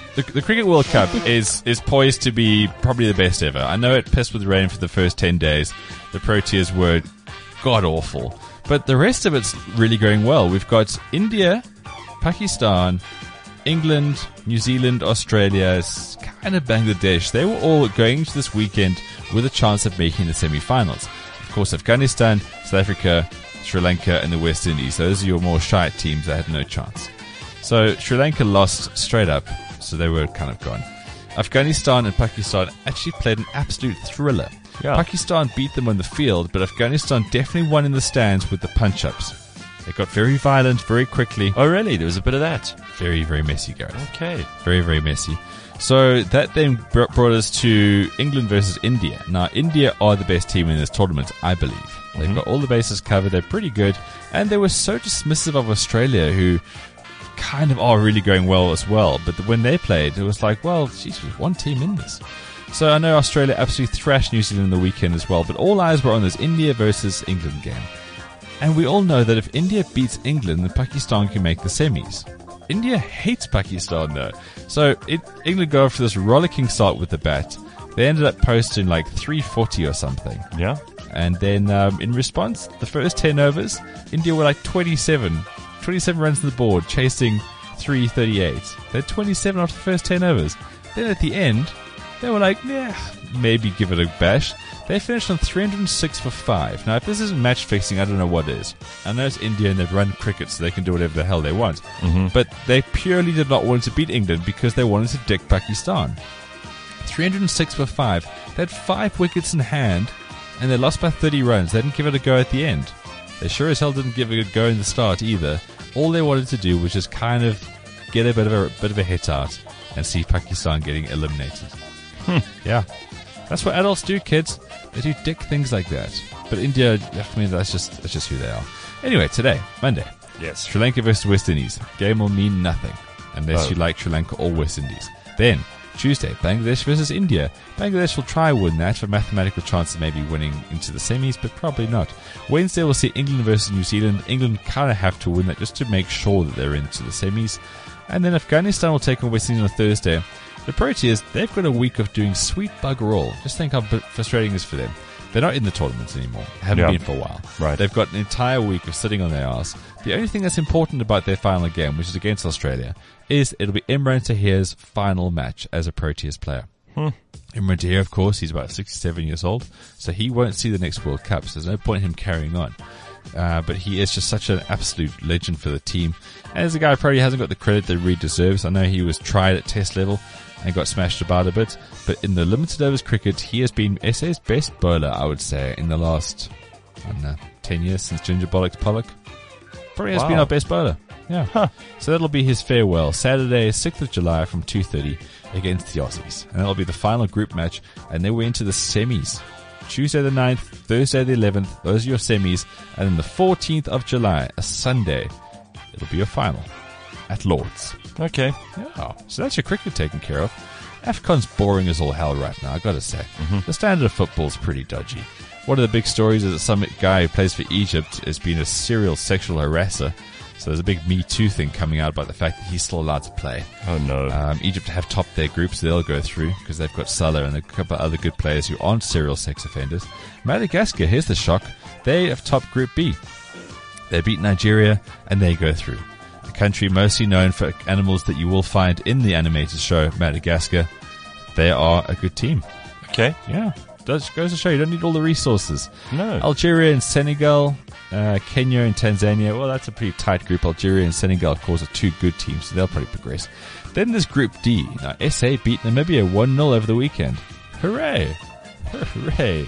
the, the Cricket World Cup is, is poised to be probably the best ever. I know it pissed with rain for the first ten days. The Proteas were god-awful. But the rest of it's really going well. We've got India, Pakistan, England, New Zealand, Australia, kind of Bangladesh. They were all going into this weekend with a chance of making the semi-finals. Of course, Afghanistan, South Africa, Sri Lanka, and the West Indies. Those are your more shy teams that had no chance. So Sri Lanka lost straight up, so they were kind of gone. Afghanistan and Pakistan actually played an absolute thriller. Yeah. Pakistan beat them on the field, but Afghanistan definitely won in the stands with the punch-ups. They got very violent very quickly. Oh, really? There was a bit of that. Very, very messy, Gareth. Okay. Very, very messy. So that then br- brought us to England versus India. Now, India are the best team in this tournament, I believe. They've Mm-hmm. got all the bases covered. They're pretty good. And they were so dismissive of Australia, who kind of are really going well as well. But when they played, it was like, well, geez, there's one team in this. So I know Australia absolutely thrashed New Zealand in the weekend as well. But all eyes were on this India versus England game. And we all know that if India beats England, then Pakistan can make the semis. India hates Pakistan, though. So it, England go for this rollicking start with the bat. They ended up posting like three forty or something. Yeah. And then um, in response, the first ten overs, India were like twenty-seven. twenty-seven runs on the board, chasing three thirty-eight. They had twenty-seven after the first ten overs. Then at the end, they were like, yeah, maybe give it a bash. They finished on three hundred six for five. Now, if this isn't match fixing, I don't know what is. I know it's India and they've run cricket, so they can do whatever the hell they want. Mm-hmm. But they purely did not want to beat England because they wanted to dick Pakistan. three hundred six for five. They had five wickets in hand, and they lost by thirty runs. They didn't give it a go at the end. They sure as hell didn't give it a go in the start either. All they wanted to do was just kind of get a bit of a bit of a hit out and see Pakistan getting eliminated. Hmm. Yeah. That's what adults do, kids. They do dick things like that. But India, I mean, that's just that's just who they are. Anyway, today, Monday, Yes. Sri Lanka versus West Indies. Game will mean nothing unless Oh. you like Sri Lanka or West Indies. Then, Tuesday, Bangladesh versus India. Bangladesh will try win that for mathematical chance of maybe winning into the semis, but probably not. Wednesday, we'll see England versus New Zealand. England kind of have to win that just to make sure that they're into the semis. And then Afghanistan will take on West Indies on Thursday. The Proteas, they've got a week of doing sweet bugger all. Just think how frustrating it is for them. They're not in the tournaments anymore. Haven't Yeah. been for a while. Right. They've got an entire week of sitting on their arse. The only thing that's important about their final game, which is against Australia, is it'll be Imran Tahir's final match as a Proteas player. Hmm. Imran Tahir, of course, he's about sixty-seven years old, so he won't see the next World Cup, so there's no point in him carrying on. Uh, but he is just such an absolute legend for the team. And as a guy who probably hasn't got the credit that he really deserves. I know he was tried at test level and got smashed about a bit, but in the limited overs cricket, he has been S A's best bowler, I would say, in the last, I don't know, ten years since Ginger Bollocks Pollock. Probably has Wow. been our best bowler. Yeah. Huh. So that'll be his farewell. Saturday, sixth of July from two thirty against the Aussies. And that'll be the final group match, and then we're into the semis. Tuesday the ninth, Thursday the eleventh, those are your semis, and then the fourteenth of July, a Sunday, it'll be your final at Lord's. Okay. Yeah. So that's your cricket taken care of. AFCON's boring as all hell right now, I gotta say. The standard of football's pretty dodgy. One of the big stories is that some guy who plays for Egypt has been a serial sexual harasser. So there's a big Me Too thing coming out about the fact that he's still allowed to play. Oh, no. Um, Egypt have topped their group, so they'll go through because they've got Salah and a couple of other good players who aren't serial sex offenders. Madagascar, here's the shock. They have topped Group B. They beat Nigeria and they go through. A country mostly known for animals that you will find in the animated show Madagascar. They are a good team. Okay. Yeah. Does goes to show you don't need all the resources. No. Algeria and Senegal, uh, Kenya and Tanzania. Well, that's a pretty tight group. Algeria and Senegal, of course, are two good teams, so they'll probably progress. Then there's Group D. Now, S A beat Namibia one nil over the weekend. Hooray! Hooray!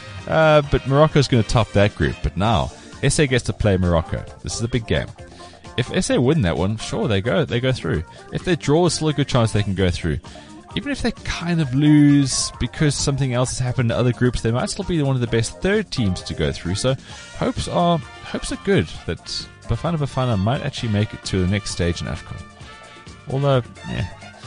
Uh, but Morocco's going to top that group. But now, S A gets to play Morocco. This is a big game. If S A win that one, sure, they go, they go through. If they draw, it's still a good chance they can go through. Even if they kind of lose because something else has happened to other groups, they might still be one of the best third teams to go through. So hopes are hopes are good that Bafana Bafana might actually make it to the next stage in AFCON. Although, yeah.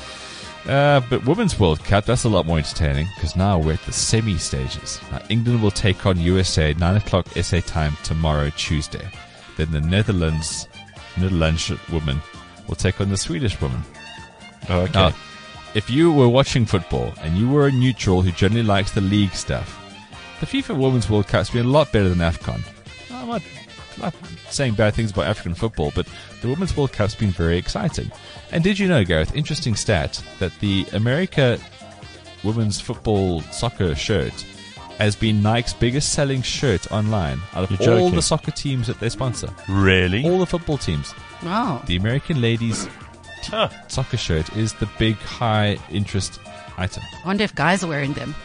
Uh, but Women's World Cup, that's a lot more entertaining because now we're at the semi-stages. Now, England will take on U S A, nine o'clock S A time tomorrow, Tuesday. Then the Netherlands, Netherlands woman will take on the Swedish woman. Oh, okay. Now, if you were watching football and you were a neutral who generally likes the league stuff, the FIFA Women's World Cup's been a lot better than AFCON. I'm not, not saying bad things about African football, but the Women's World Cup's been very exciting. And did you know, Gareth, interesting stat, that the America Women's Football Soccer shirt has been Nike's biggest selling shirt online out of You're all joking. the soccer teams that they sponsor. Really? All the football teams. Wow. The American ladies Huh. soccer shirt is the big high interest item. I wonder if guys are wearing them.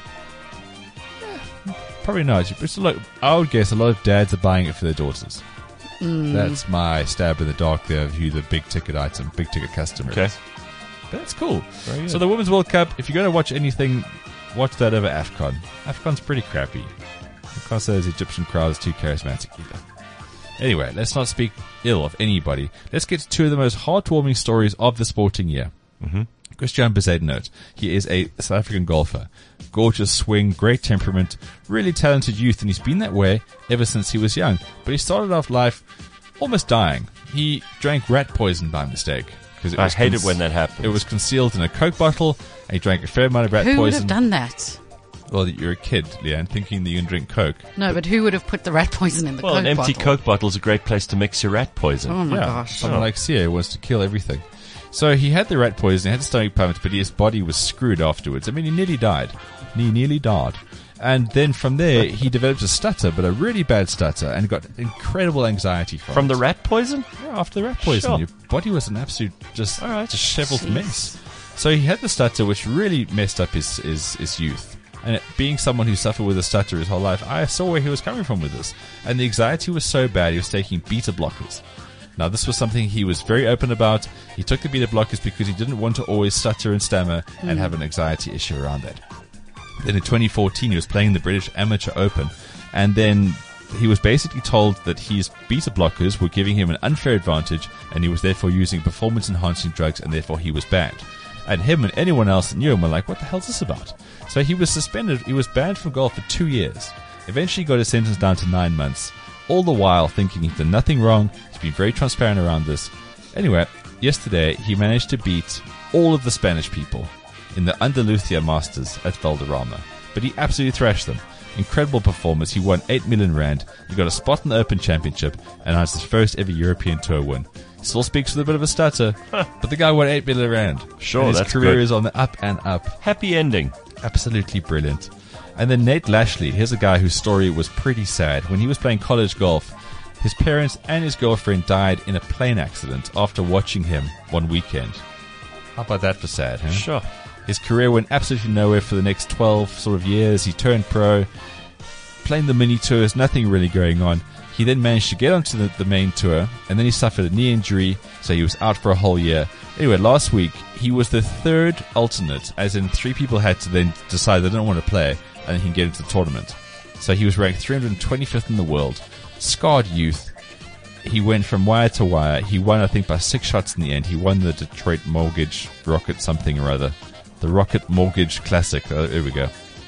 Probably not. It's a lot, I would guess a lot of dads are buying it for their daughters. Mm. That's my stab in the dark there of who the big ticket item, big ticket customer Okay. is. But that's cool. Very good. So the Women's World Cup, if you're going to watch anything, watch that over AFCON. AFCON's pretty crappy. I can't say the Egyptian crowd is too charismatic either. Anyway, let's not speak ill of anybody. Let's get to two of the most heartwarming stories of the sporting year. Mm-hmm. Christian Bezuidenhout. He is a South African golfer. Gorgeous swing, great temperament, really talented youth, and he's been that way ever since he was young. But he started off life almost dying. He drank rat poison by mistake. It I was hate cons- it when that happens. It was concealed in a Coke bottle, and he drank a fair amount of rat Who would poison. have done that? Well, you're a kid, Leanne, thinking that you can drink Coke. No, but who would have put the rat poison in the Well, Coke an empty bottle? Coke bottle is a great place to mix your rat poison. Oh my yeah, gosh. someone like Sia wants to kill everything. So he had the rat poison, he had the stomach pumps, but his body was screwed afterwards. I mean, he nearly died. He nearly died. And then from there, he developed a stutter, but a really bad stutter, and got incredible anxiety from, From it. the rat poison? Yeah, after the rat poison, Sure. your body was an absolute just All right. disheveled Jeez. mess. So he had the stutter, which really messed up his, his, his youth. And it, being someone who suffered with a stutter his whole life, I saw where he was coming from with this. And the anxiety was so bad, he was taking beta blockers. Now, this was something he was very open about. He took the beta blockers because he didn't want to always stutter and stammer and have an anxiety issue around that. Then in twenty fourteen, he was playing the British Amateur Open, and then he was basically told that his beta blockers were giving him an unfair advantage, and he was therefore using performance-enhancing drugs, and therefore he was banned. And him and anyone else that knew him were like, what the hell's this about? So he was suspended, he was banned from golf for two years. Eventually got his sentence down to nine months, all the while thinking he'd done nothing wrong. He's been very transparent around this. Anyway, yesterday he managed to beat all of the Spanish people in the Andalusia Masters at Valderrama. But he absolutely thrashed them. Incredible performance. He won eight million rand. He got a spot in the Open Championship and has his first ever European Tour win. He still speaks with a bit of a stutter, but the guy won eight million rand. Sure, and his that's career good. is on the up and up. Happy ending. Absolutely brilliant. And then Nate Lashley, here's a guy whose story was pretty sad. When he was playing college golf, his parents and his girlfriend died in a plane accident after watching him one weekend. How about that for sad, huh? Sure. His career went absolutely nowhere for the next twelve sort of years. He turned pro, playing the mini tours, nothing really going on. He then managed to get onto the, the main tour, and then he suffered a knee injury, so he was out for a whole year. Anyway, last week, he was the third alternate, as in three people had to then decide they didn't want to play, and he can get into the tournament. So he was ranked three hundred twenty-fifth in the world. Scarred youth. He went from wire to wire. He won, I think, by six shots in the end. He won the Detroit Mortgage Rocket something or other. The Rocket Mortgage Classic. Oh, there we go.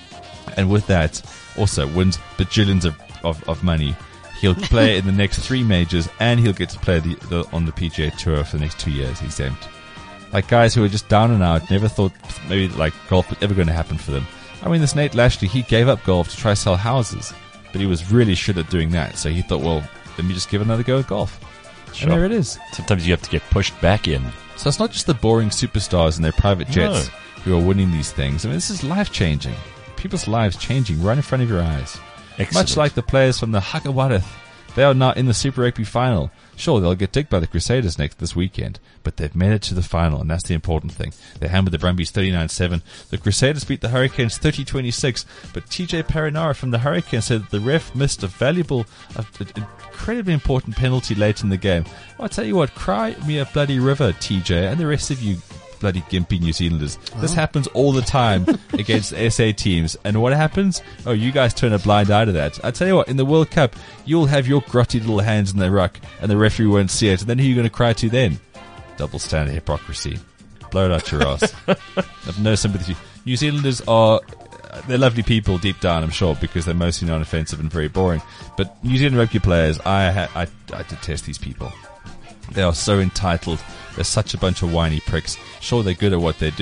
And with that, also wins bajillions of, of, of money. He'll play in the next three majors, and he'll get to play the, the, on the P G A Tour for the next two years. He's exempt. Like guys who are just down and out, never thought maybe like golf was ever going to happen for them. I mean, this Nate Lashley, he gave up golf to try sell houses, but he was really shit at doing that. So he thought, well, let me just give another go at golf. Sure. And there it is. Sometimes you have to get pushed back in. So it's not just the boring superstars and their private jets No. who are winning these things. I mean, this is life-changing. People's lives changing right in front of your eyes. Excellent. Much like the players from the Hakawarith. They are now in the Super Rugby final. Sure, they'll get digged by the Crusaders next this weekend, but they've made it to the final, and that's the important thing. They hammered the Brumbies thirty-nine seven. The Crusaders beat the Hurricanes thirty twenty-six, but T J Parinara from the Hurricanes said that the ref missed a valuable, uh, incredibly important penalty late in the game. Well, I tell you what, cry me a bloody river, T J, and the rest of you bloody gimpy New Zealanders. This happens all the time against S A teams. And what happens? Oh, you guys turn a blind eye to that. I tell you what, in the World Cup, you'll have your grotty little hands in the ruck, and the referee won't see it. And then who are you going to cry to then? Double standard hypocrisy. Blow it out your ass. I have no sympathy. New Zealanders are... They're lovely people deep down, I'm sure, because they're mostly non-offensive and very boring. But New Zealand rugby players, I, ha- I, I detest these people. They are so entitled. They're such a bunch of whiny pricks. Sure, they're good at what they do,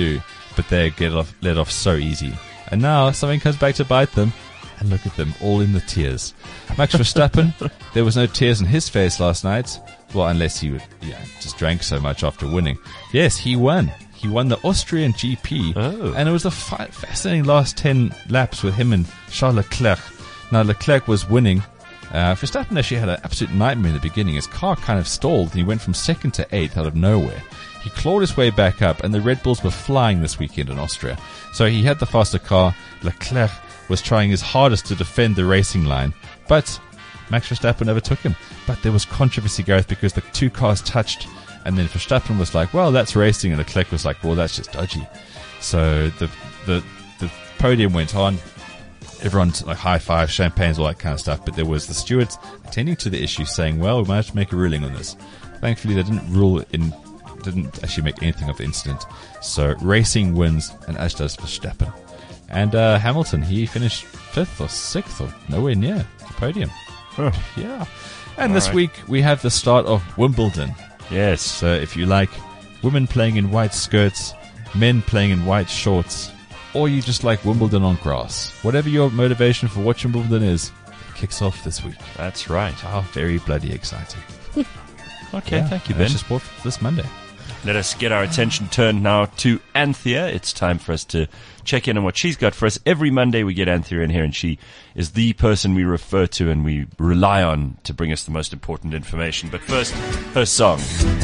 but they get off, let off so easy. And now something comes back to bite them. And look at them, all in the tears. Max Verstappen, there was no tears in his face last night. Well, unless he would, yeah, just drank so much after winning. Yes, he won. He won the Austrian G P. Oh. And it was a fi- fascinating last ten laps with him and Charles Leclerc. Now, Leclerc was winning. Uh, Verstappen actually had an absolute nightmare in the beginning. His car kind of stalled, and he went from second to eighth out of nowhere. He clawed his way back up, and the Red Bulls were flying this weekend in Austria. So he had the faster car. Leclerc was trying his hardest to defend the racing line, but Max Verstappen overtook him. But there was controversy, Gareth, because the two cars touched, and then Verstappen was like, well, that's racing, and Leclerc was like, well, that's just dodgy. So the the the podium went on. Everyone like high five, champagnes, all that kind of stuff, but there was the stewards attending to the issue saying, well, we might have to make a ruling on this. Thankfully, they didn't rule in, didn't actually make anything of the incident. So racing wins, and as does Verstappen. And uh, Hamilton, he finished fifth or sixth or nowhere near the podium. Huh. Yeah. And All this right. week we have the start of Wimbledon. Yes. So if you like women playing in white skirts, men playing in white shorts, or you just like Wimbledon on grass, whatever your motivation for watching Wimbledon is, it kicks off this week. That's right. How very bloody exciting. Okay, Yeah, thank you, and Ben. that's just sport for this Monday. Let us get our attention turned now to Anthea. It's time for us to check in on what she's got for us. Every Monday we get Anthea in here, and she is the person we refer to and we rely on to bring us the most important information. But first, her song.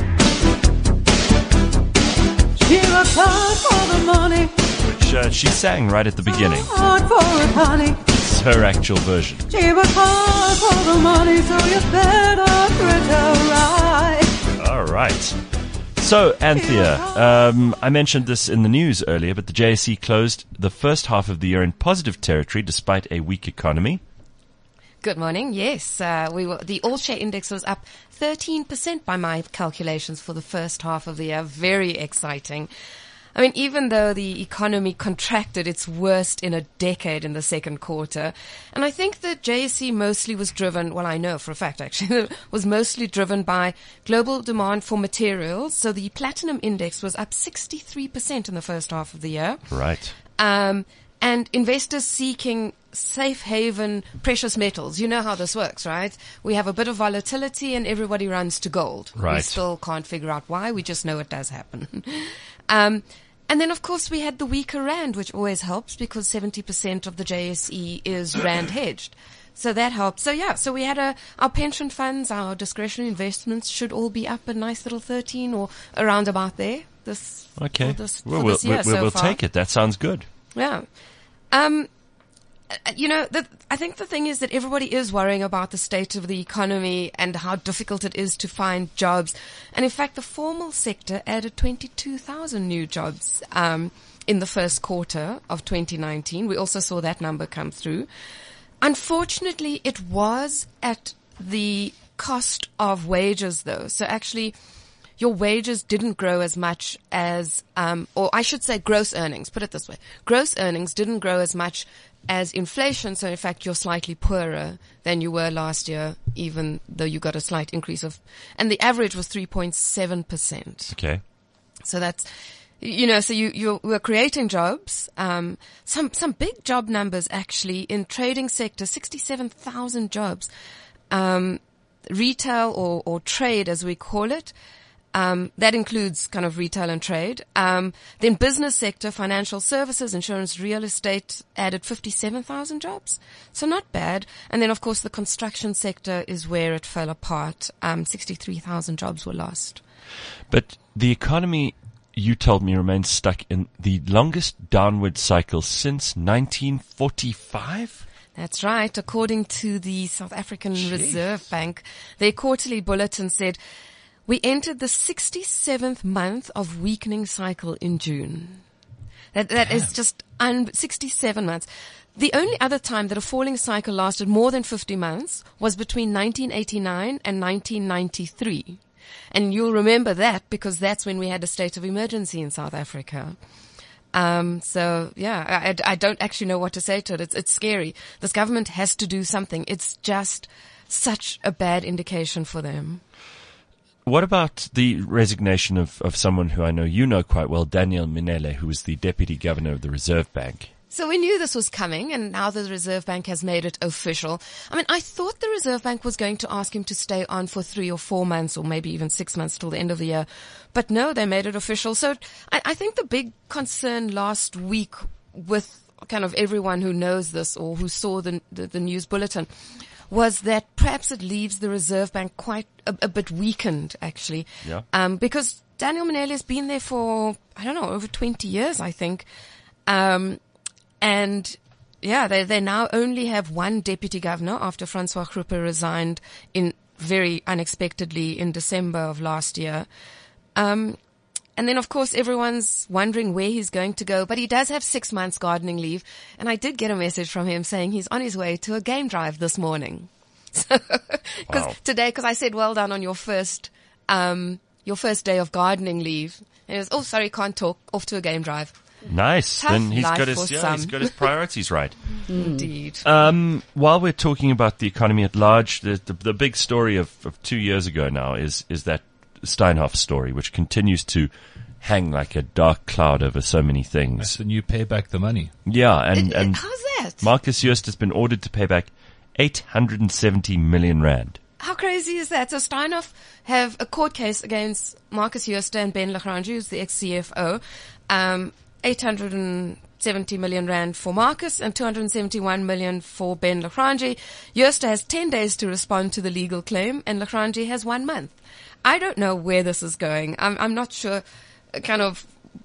She works hard for the money, Which uh, she sang right at the beginning. hard for it, honey. It's her actual version. She works hard for the money, so you better treat her right. All right. So, Anthea, um, I mentioned this in the news earlier, but the J S E closed the first half of the year in positive territory despite a weak economy. Good morning. Yes, uh, we were, the all-share index was up thirteen percent by my calculations for the first half of the year. Very exciting. I mean, even though the economy contracted its worst in a decade in the second quarter, and I think the J S E mostly was driven, well, I know for a fact actually, was mostly driven by global demand for materials. So the platinum index was up sixty-three percent in the first half of the year. Right. Um, and investors seeking safe haven precious metals. You know how this works, right? We have a bit of volatility and everybody runs to gold. We Right. still can't figure out why. We just know it does happen. um, and then, of course, we had the weaker rand, which always helps because seventy percent of the J S E is rand hedged. So that helps. So yeah, so we had a, our pension funds, our discretionary investments should all be up a nice little thirteen or around about there. This, Okay. For this, well, for we'll, this year we'll, so we'll far. take it. That sounds good. Yeah. Um, uh, you know, the, I think the thing is that everybody is worrying about the state of the economy and how difficult it is to find jobs. And in fact, the formal sector added twenty-two thousand new jobs um, in the first quarter of twenty nineteen. We also saw that number come through. Unfortunately, it was at the cost of wages, though. So actually, your wages didn't grow as much as, um, or I should say gross earnings, put it this way. Gross earnings didn't grow as much as inflation. So in fact, you're slightly poorer than you were last year, even though you got a slight increase of, and the average was three point seven percent. Okay. So that's, you know, so you, you were creating jobs, um, some, some big job numbers actually in trading sector, sixty-seven thousand jobs, um, retail or, or trade as we call it. Um, that includes kind of retail and trade. Um, then business sector, financial services, insurance, real estate added fifty-seven thousand jobs. So not bad. And then of course the construction sector is where it fell apart. Um, sixty-three thousand jobs were lost. But the economy, you told me, remains stuck in the longest downward cycle since nineteen forty-five? That's right. According to the South African Reserve Bank, their quarterly bulletin said, we entered the sixty-seventh month of weakening cycle in June. That, that is just un- sixty-seven months. The only other time that a falling cycle lasted more than fifty months was between nineteen eighty-nine and nineteen ninety-three. And you'll remember that because that's when we had a state of emergency in South Africa. Um, so yeah, I, I don't actually know what to say to it. It's, it's scary. This government has to do something. It's just such a bad indication for them. what about the resignation of, of someone who I know you know quite well, Daniel Minele, who was the Deputy Governor of the Reserve Bank? So we knew this was coming, and now the Reserve Bank has made it official. I mean, I thought the Reserve Bank was going to ask him to stay on for three or four months or maybe even six months till the end of the year. But no, they made it official. So I, I think the big concern last week with kind of everyone who knows this or who saw the, the, the news bulletin was that perhaps it leaves the Reserve Bank quite a, a bit weakened, actually. Yeah. Um, because Daniel Minele has been there for, I don't know, over twenty years, I think. Um, And, yeah, they, they now only have one deputy governor after Francois Kruppe resigned in very unexpectedly in December of last year. Um, and then, of course, everyone's wondering where he's going to go. But he does have six months gardening leave. And I did get a message from him saying he's on his way to a game drive this morning. So, cause Wow. today, because I said, well done on your first, um, your first day of gardening leave. And he was, oh, sorry, can't talk, off to a game drive. Nice. Tough Then he's life got his for yeah, some. he's got his priorities right. Indeed. Um, while we're talking about the economy at large, the the, the big story of, of two years ago now is is that Steinhoff story, which continues to hang like a dark cloud over so many That's things. the new pay back the money. Yeah, and It- it- and how's that? Marcus Joost has been ordered to pay back eight hundred seventy million rand. How crazy is that? So Steinhoff have a court case against Marcus Joost and Ben Lagrange, who's the ex-C F O. Um, eight hundred seventy million rand for Marcus and two hundred seventy-one million for Ben Lagrange. Joost has ten days to respond to the legal claim and Lagrange has one month. I don't know where this is going. I'm, I'm not sure uh, kind of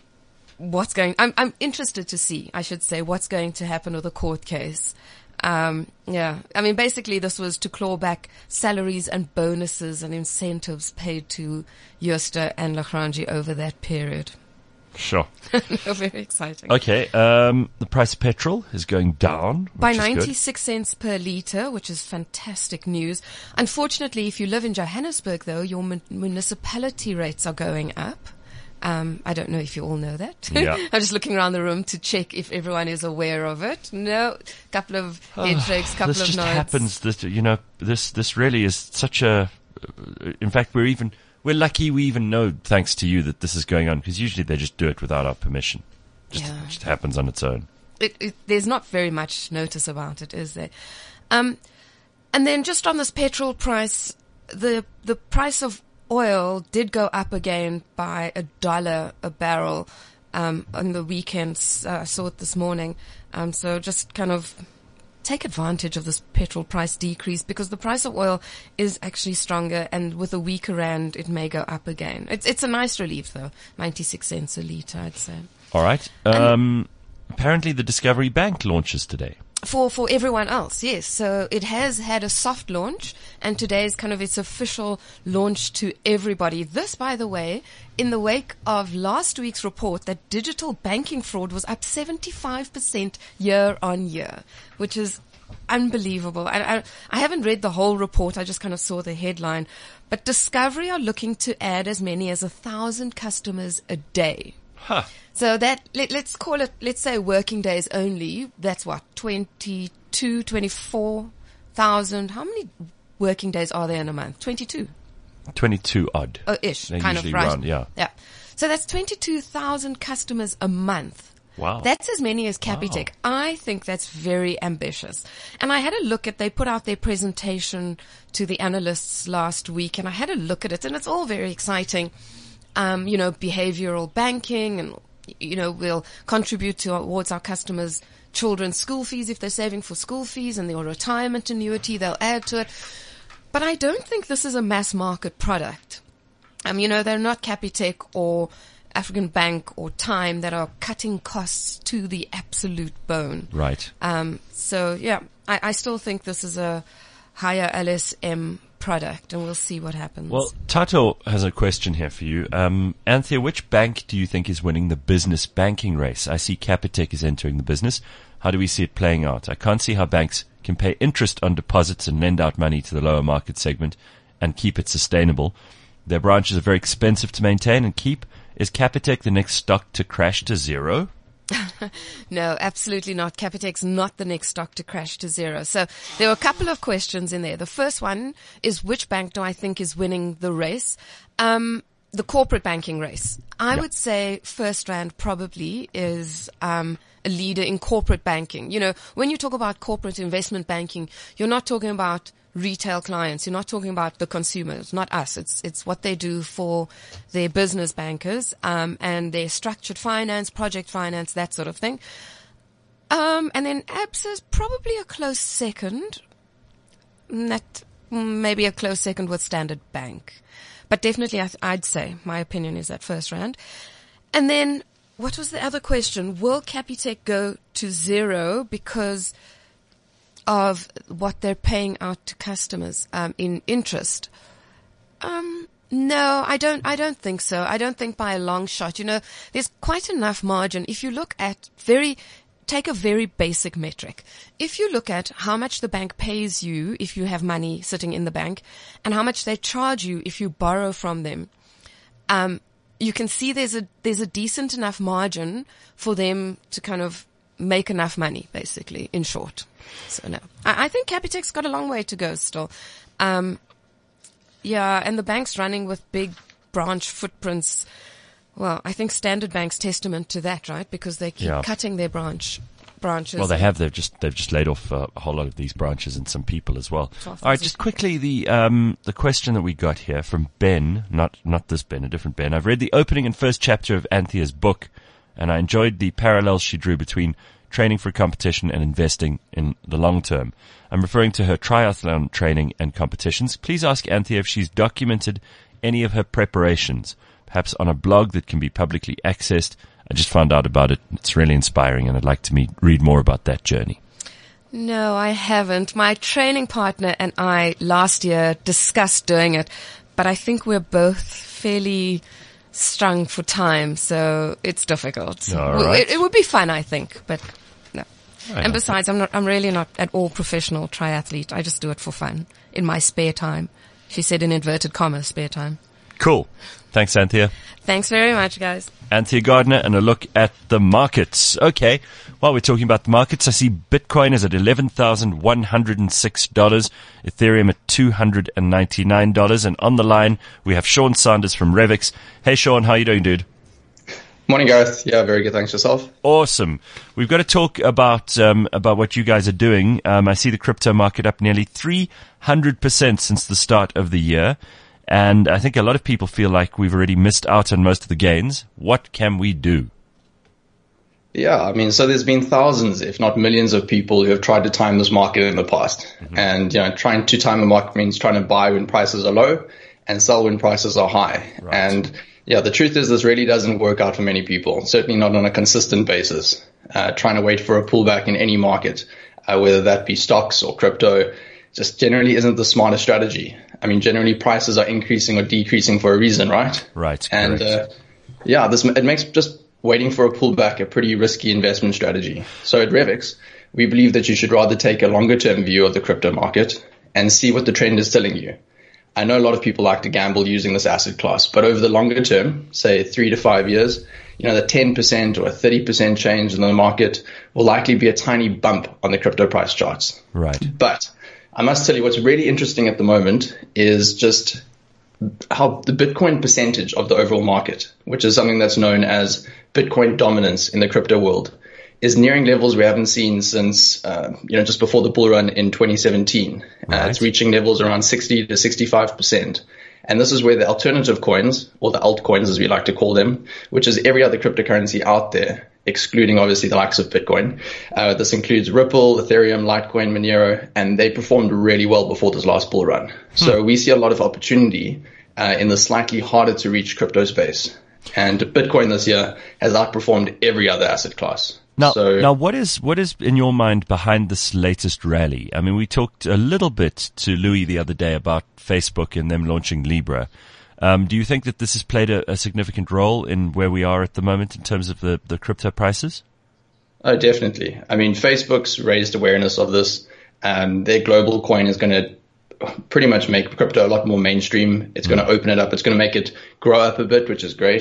what's going, I'm, I'm interested to see, I should say, what's going to happen with the court case. Um, yeah, I mean, basically this was to claw back salaries and bonuses and incentives paid to Joost and Lagrange over that period. Sure. Very exciting. Okay. Um, the price of petrol is going down By which is good. ninety-six cents per litre, which is fantastic news. Unfortunately, if you live in Johannesburg, though, your mun- municipality rates are going up. Um, I don't know if you all know that. Yeah. I'm just looking around the room to check if everyone is aware of it. No, couple of head shakes, couple this of just nods. happens. This, you know, this this really is such a. In fact, we're even we're lucky we even know, thanks to you, that this is going on, because usually they just do it without our permission. Just, Yeah. It just happens on its own. It, it, there's not very much notice about it, is there? Um, and then just on this petrol price, the the price of oil did go up again by a dollar a barrel um, on the weekends. Uh, I saw it this morning. Um, so just kind of take advantage of this petrol price decrease because the price of oil is actually stronger, and with a weaker rand, it may go up again. It's it's a nice relief though, ninety-six cents a litre, I'd say. All right. Um, apparently, the Discovery Bank launches today. For for everyone else, yes. So it has had a soft launch, and today is kind of its official launch to everybody. This, by the way, in the wake of last week's report that digital banking fraud was up seventy-five percent year on year, which is unbelievable. I, I, I haven't read the whole report. I just kind of saw the headline. But Discovery are looking to add as many as a thousand customers a day. Huh. So that, let, let's call it, let's say working days only. That's what, twenty-two, twenty-four thousand. How many working days are there in a month? twenty-two. twenty-two odd. Oh, ish, They kind of, usually right? round, yeah. Yeah. So that's twenty-two thousand customers a month. Wow. That's as many as Capitec. I think that's very ambitious. And I had a look at, they put out their presentation to the analysts last week, and I had a look at it, and it's all very exciting. Um, you know, behavioral banking, and, you know, we'll contribute towards our customers' children's school fees if they're saving for school fees, and their retirement annuity, they'll add to it. But I don't think this is a mass market product. Um, you know, they're not Capitec or African Bank or Time that are cutting costs to the absolute bone. Right. Um, so yeah, I, I still think this is a higher L S M product, and we'll see what happens. Well, Tato has a question here for you. Um, Anthea, which bank do you think is winning the business banking race? I see Capitec is entering the business. How do we see it playing out? I can't see how banks can pay interest on deposits and lend out money to the lower market segment and keep it sustainable. Their branches are very expensive to maintain and keep. Is Capitec the next stock to crash to zero? No, absolutely not. Capitec's not the next stock to crash to zero. So there were a couple of questions in there. The first one is, which bank do I think is winning the race? Um, the corporate banking race. I Yep. would say FirstRand probably is um, a leader in corporate banking. You know, when you talk about corporate investment banking, you're not talking about retail clients. You're not talking about the consumers, not us. It's it's what they do for their business bankers um, and their structured finance, project finance, that sort of thing. Um, and then Absa is probably a close second. That maybe a close second with Standard Bank, but definitely I th- I'd say my opinion is that FirstRand. And then what was the other question? Will Capitec go to zero because of what they're paying out to customers um, in interest? Um, no, I don't. I don't think so. I don't think by a long shot. You know, there's quite enough margin. If you look at very, take a very basic metric. If you look at how much the bank pays you if you have money sitting in the bank, and how much they charge you if you borrow from them, um, you can see there's a there's a decent enough margin for them to kind of make enough money, basically, in short. So no, I, I think Capitec's got a long way to go still. Um, yeah, and the bank's running with big branch footprints. Well, I think Standard Bank's testament to that, right? Because they keep Yeah. cutting their branch branches. Well, they have. They've just they've just laid off uh, a whole lot of these branches and some people as well. twelve thousand All right, just quickly the um the question that we got here from Ben, not not this Ben, a different Ben. I've read the opening and first chapter of Anthea's book, and I enjoyed the parallels she drew between training for competition and investing in the long term. I'm referring to her triathlon training and competitions. Please ask Anthea if she's documented any of her preparations, perhaps on a blog that can be publicly accessed. I just found out about it. It's really inspiring, and I'd like to meet, read more about that journey. No, I haven't. My training partner and I last year discussed doing it, but I think we're both fairly strung for time, so it's difficult. All Well, right. It, it would be fun, I think, but no. Right. And besides, I'm not. I'm really not at all professional triathlete. I just do it for fun in my spare time. She said in inverted commas, spare time. Cool. Thanks, Anthea. Thanks very much, guys. Anthea Gardner, and a look at the markets. Okay, while we're talking about the markets, I see Bitcoin is at eleven thousand one hundred six dollars, Ethereum at two hundred ninety-nine dollars, and on the line we have Sean Sanders from Revix. Hey Sean, how you doing, dude? Morning, Gareth. Yeah, very good. Thanks, yourself. Awesome. We've got to talk about um, about what you guys are doing. Um, I see the crypto market up nearly three hundred percent since the start of the year. And I think a lot of people feel like we've already missed out on most of the gains. What can we do? Yeah, I mean, so there's been thousands, if not millions of people who have tried to time this market in the past. Mm-hmm. And, you know, trying to time a market means trying to buy when prices are low and sell when prices are high. Right. And yeah, the truth is this really doesn't work out for many people, certainly not on a consistent basis. Uh, trying to wait for a pullback in any market, uh, whether that be stocks or crypto, just generally isn't the smartest strategy. I mean, generally prices are increasing or decreasing for a reason, right? Right. And uh, yeah, this it makes just waiting for a pullback a pretty risky investment strategy. So at Revix, we believe that you should rather take a longer term view of the crypto market and see what the trend is telling you. I know a lot of people like to gamble using this asset class, but over the longer term, say three to five years, you know, the ten percent or a thirty percent change in the market will likely be a tiny bump on the crypto price charts. Right. But I must tell you what's really interesting at the moment is just how the Bitcoin percentage of the overall market, which is something that's known as Bitcoin dominance in the crypto world, is nearing levels we haven't seen since, uh, you know, just before the bull run in twenty seventeen. Right. Uh, it's reaching levels around sixty to sixty-five percent. And this is where the alternative coins, or the altcoins as we like to call them, which is every other cryptocurrency out there, excluding obviously the likes of Bitcoin. Uh, this includes Ripple, Ethereum, Litecoin, Monero, and they performed really well before this last bull run. Hmm. So we see a lot of opportunity uh, in the slightly harder to reach crypto space. And Bitcoin this year has outperformed every other asset class. Now, so, now, what is what is in your mind behind this latest rally? I mean, we talked a little bit to Louis the other day about Facebook and them launching Libra. Um, do you think that this has played a, a significant role in where we are at the moment in terms of the, the crypto prices? Oh, definitely. I mean, Facebook's raised awareness of this. Um, their global coin is going to pretty much make crypto a lot more mainstream. It's mm. going to open it up. It's going to make it grow up a bit, which is great.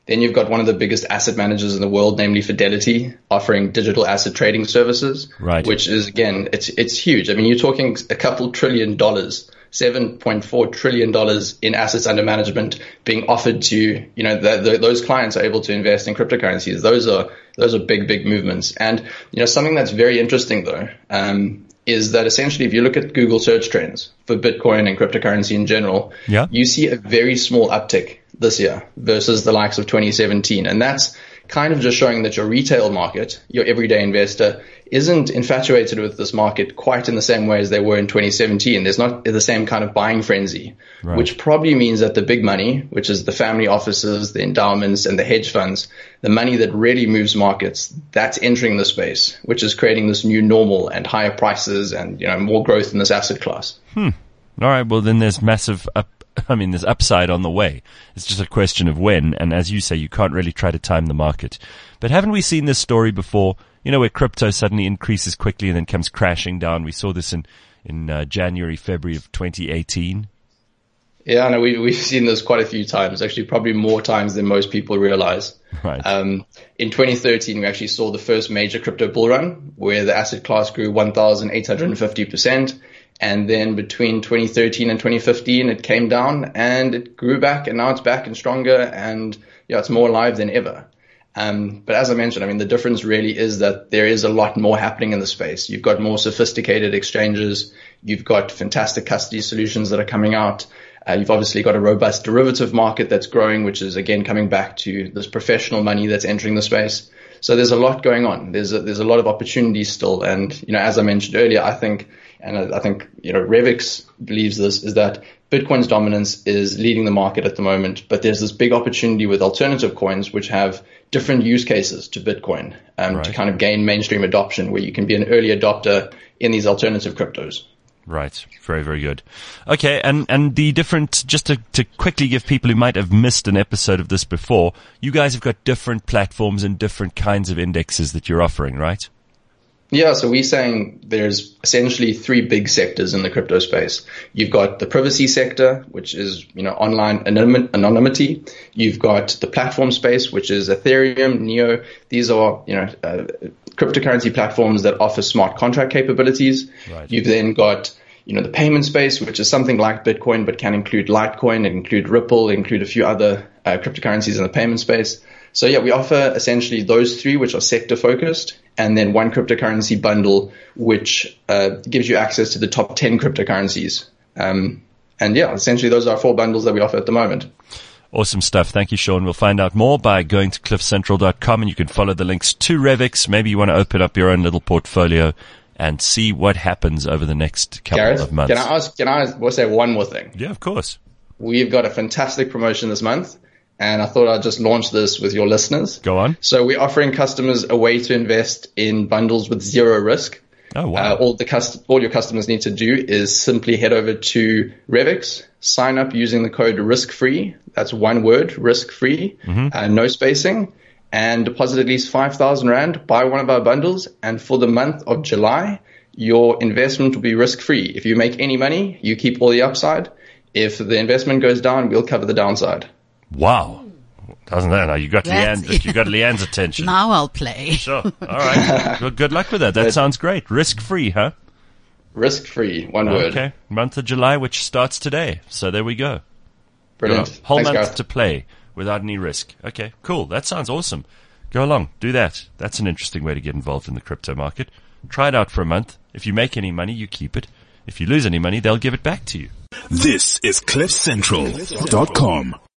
Then you've got one of the biggest asset managers in the world, namely Fidelity, offering digital asset trading services, right. which is, again, it's it's huge. I mean, you're talking a couple trillion dollars, seven point four trillion dollars in assets under management being offered to, you know, the, the, those clients are able to invest in cryptocurrencies. Those are those are big, big movements. And, you know, something that's very interesting, though, um, is that essentially if you look at Google search trends for Bitcoin and cryptocurrency in general, yeah. you see a very small uptick this year versus the likes of twenty seventeen. And that's kind of just showing that your retail market, your everyday investor, isn't infatuated with this market quite in the same way as they were in twenty seventeen. There's not the same kind of buying frenzy, right. which probably means that the big money, which is the family offices, the endowments, and the hedge funds, the money that really moves markets, that's entering the space, which is creating this new normal and higher prices and, you know, more growth in this asset class. Hmm. All right. Well, then there's massive up. I mean, there's upside on the way. It's just a question of when. And as you say, you can't really try to time the market. But haven't we seen this story before? You know, where crypto suddenly increases quickly and then comes crashing down. We saw this in, in uh, January, February of twenty eighteen. Yeah, no, we, we've seen this quite a few times, actually probably more times than most people realize. Right. Um, in twenty thirteen, we actually saw the first major crypto bull run where the asset class grew one thousand eight hundred fifty percent. And then between twenty thirteen and twenty fifteen, it came down and it grew back, and now it's back and stronger, and yeah, it's more alive than ever. Um, but as I mentioned, I mean, the difference really is that there is a lot more happening in the space. You've got more sophisticated exchanges. You've got fantastic custody solutions that are coming out. Uh, you've obviously got a robust derivative market that's growing, which is again coming back to this professional money that's entering the space. So there's a lot going on. There's a, there's a lot of opportunities still. And, you know, as I mentioned earlier, I think, and I, I think, you know, Revix believes this, is that Bitcoin's dominance is leading the market at the moment, but there's this big opportunity with alternative coins, which have different use cases to Bitcoin, um, right. to kind of gain mainstream adoption, where you can be an early adopter in these alternative cryptos. Right. Very, very good. Okay. And, and the different, just to, to quickly give people who might have missed an episode of this before, you guys have got different platforms and different kinds of indexes that you're offering, right? Yeah, so we're saying there's essentially three big sectors in the crypto space. You've got the privacy sector, which is, you know, online anonym- anonymity. You've got the platform space, which is Ethereum, Neo. These are, you know, uh, cryptocurrency platforms that offer smart contract capabilities. Right. You've then got, you know, the payment space, which is something like Bitcoin, but can include Litecoin, and include Ripple, include a few other uh, cryptocurrencies in the payment space. So yeah, we offer essentially those three, which are sector focused, and then one cryptocurrency bundle, which uh, gives you access to the top ten cryptocurrencies. Um, and yeah, essentially those are four bundles that we offer at the moment. Awesome stuff. Thank you, Sean. We'll find out more by going to cliff central dot com, and you can follow the links to Revix. Maybe you want to open up your own little portfolio and see what happens over the next couple Gareth, of months. Can I ask, can I we'll say one more thing? Yeah, of course. We've got a fantastic promotion this month, and I thought I'd just launch this with your listeners. Go on. So we're offering customers a way to invest in bundles with zero risk. Oh, wow. Uh, all the cust- all your customers need to do is simply head over to Revix, sign up using the code risk-free. That's one word, risk-free, mm-hmm. uh, no spacing, and deposit at least five thousand rand, buy one of our bundles, and for the month of July, your investment will be risk-free. If you make any money, you keep all the upside. If the investment goes down, we'll cover the downside. Wow. Doesn't that? Now you got That's- Leanne, you got Leanne's attention. Now I'll play. Sure. All right. Well, good luck with that. That sounds great. Risk-free, huh? Risk-free, one word. Okay. Month of July, which starts today. So there we go. Brilliant. Yeah. Whole Thanks, month Gareth. to play without any risk. Okay, cool. That sounds awesome. Go along. Do that. That's an interesting way to get involved in the crypto market. Try it out for a month. If you make any money, you keep it. If you lose any money, they'll give it back to you. This is cliff central dot com.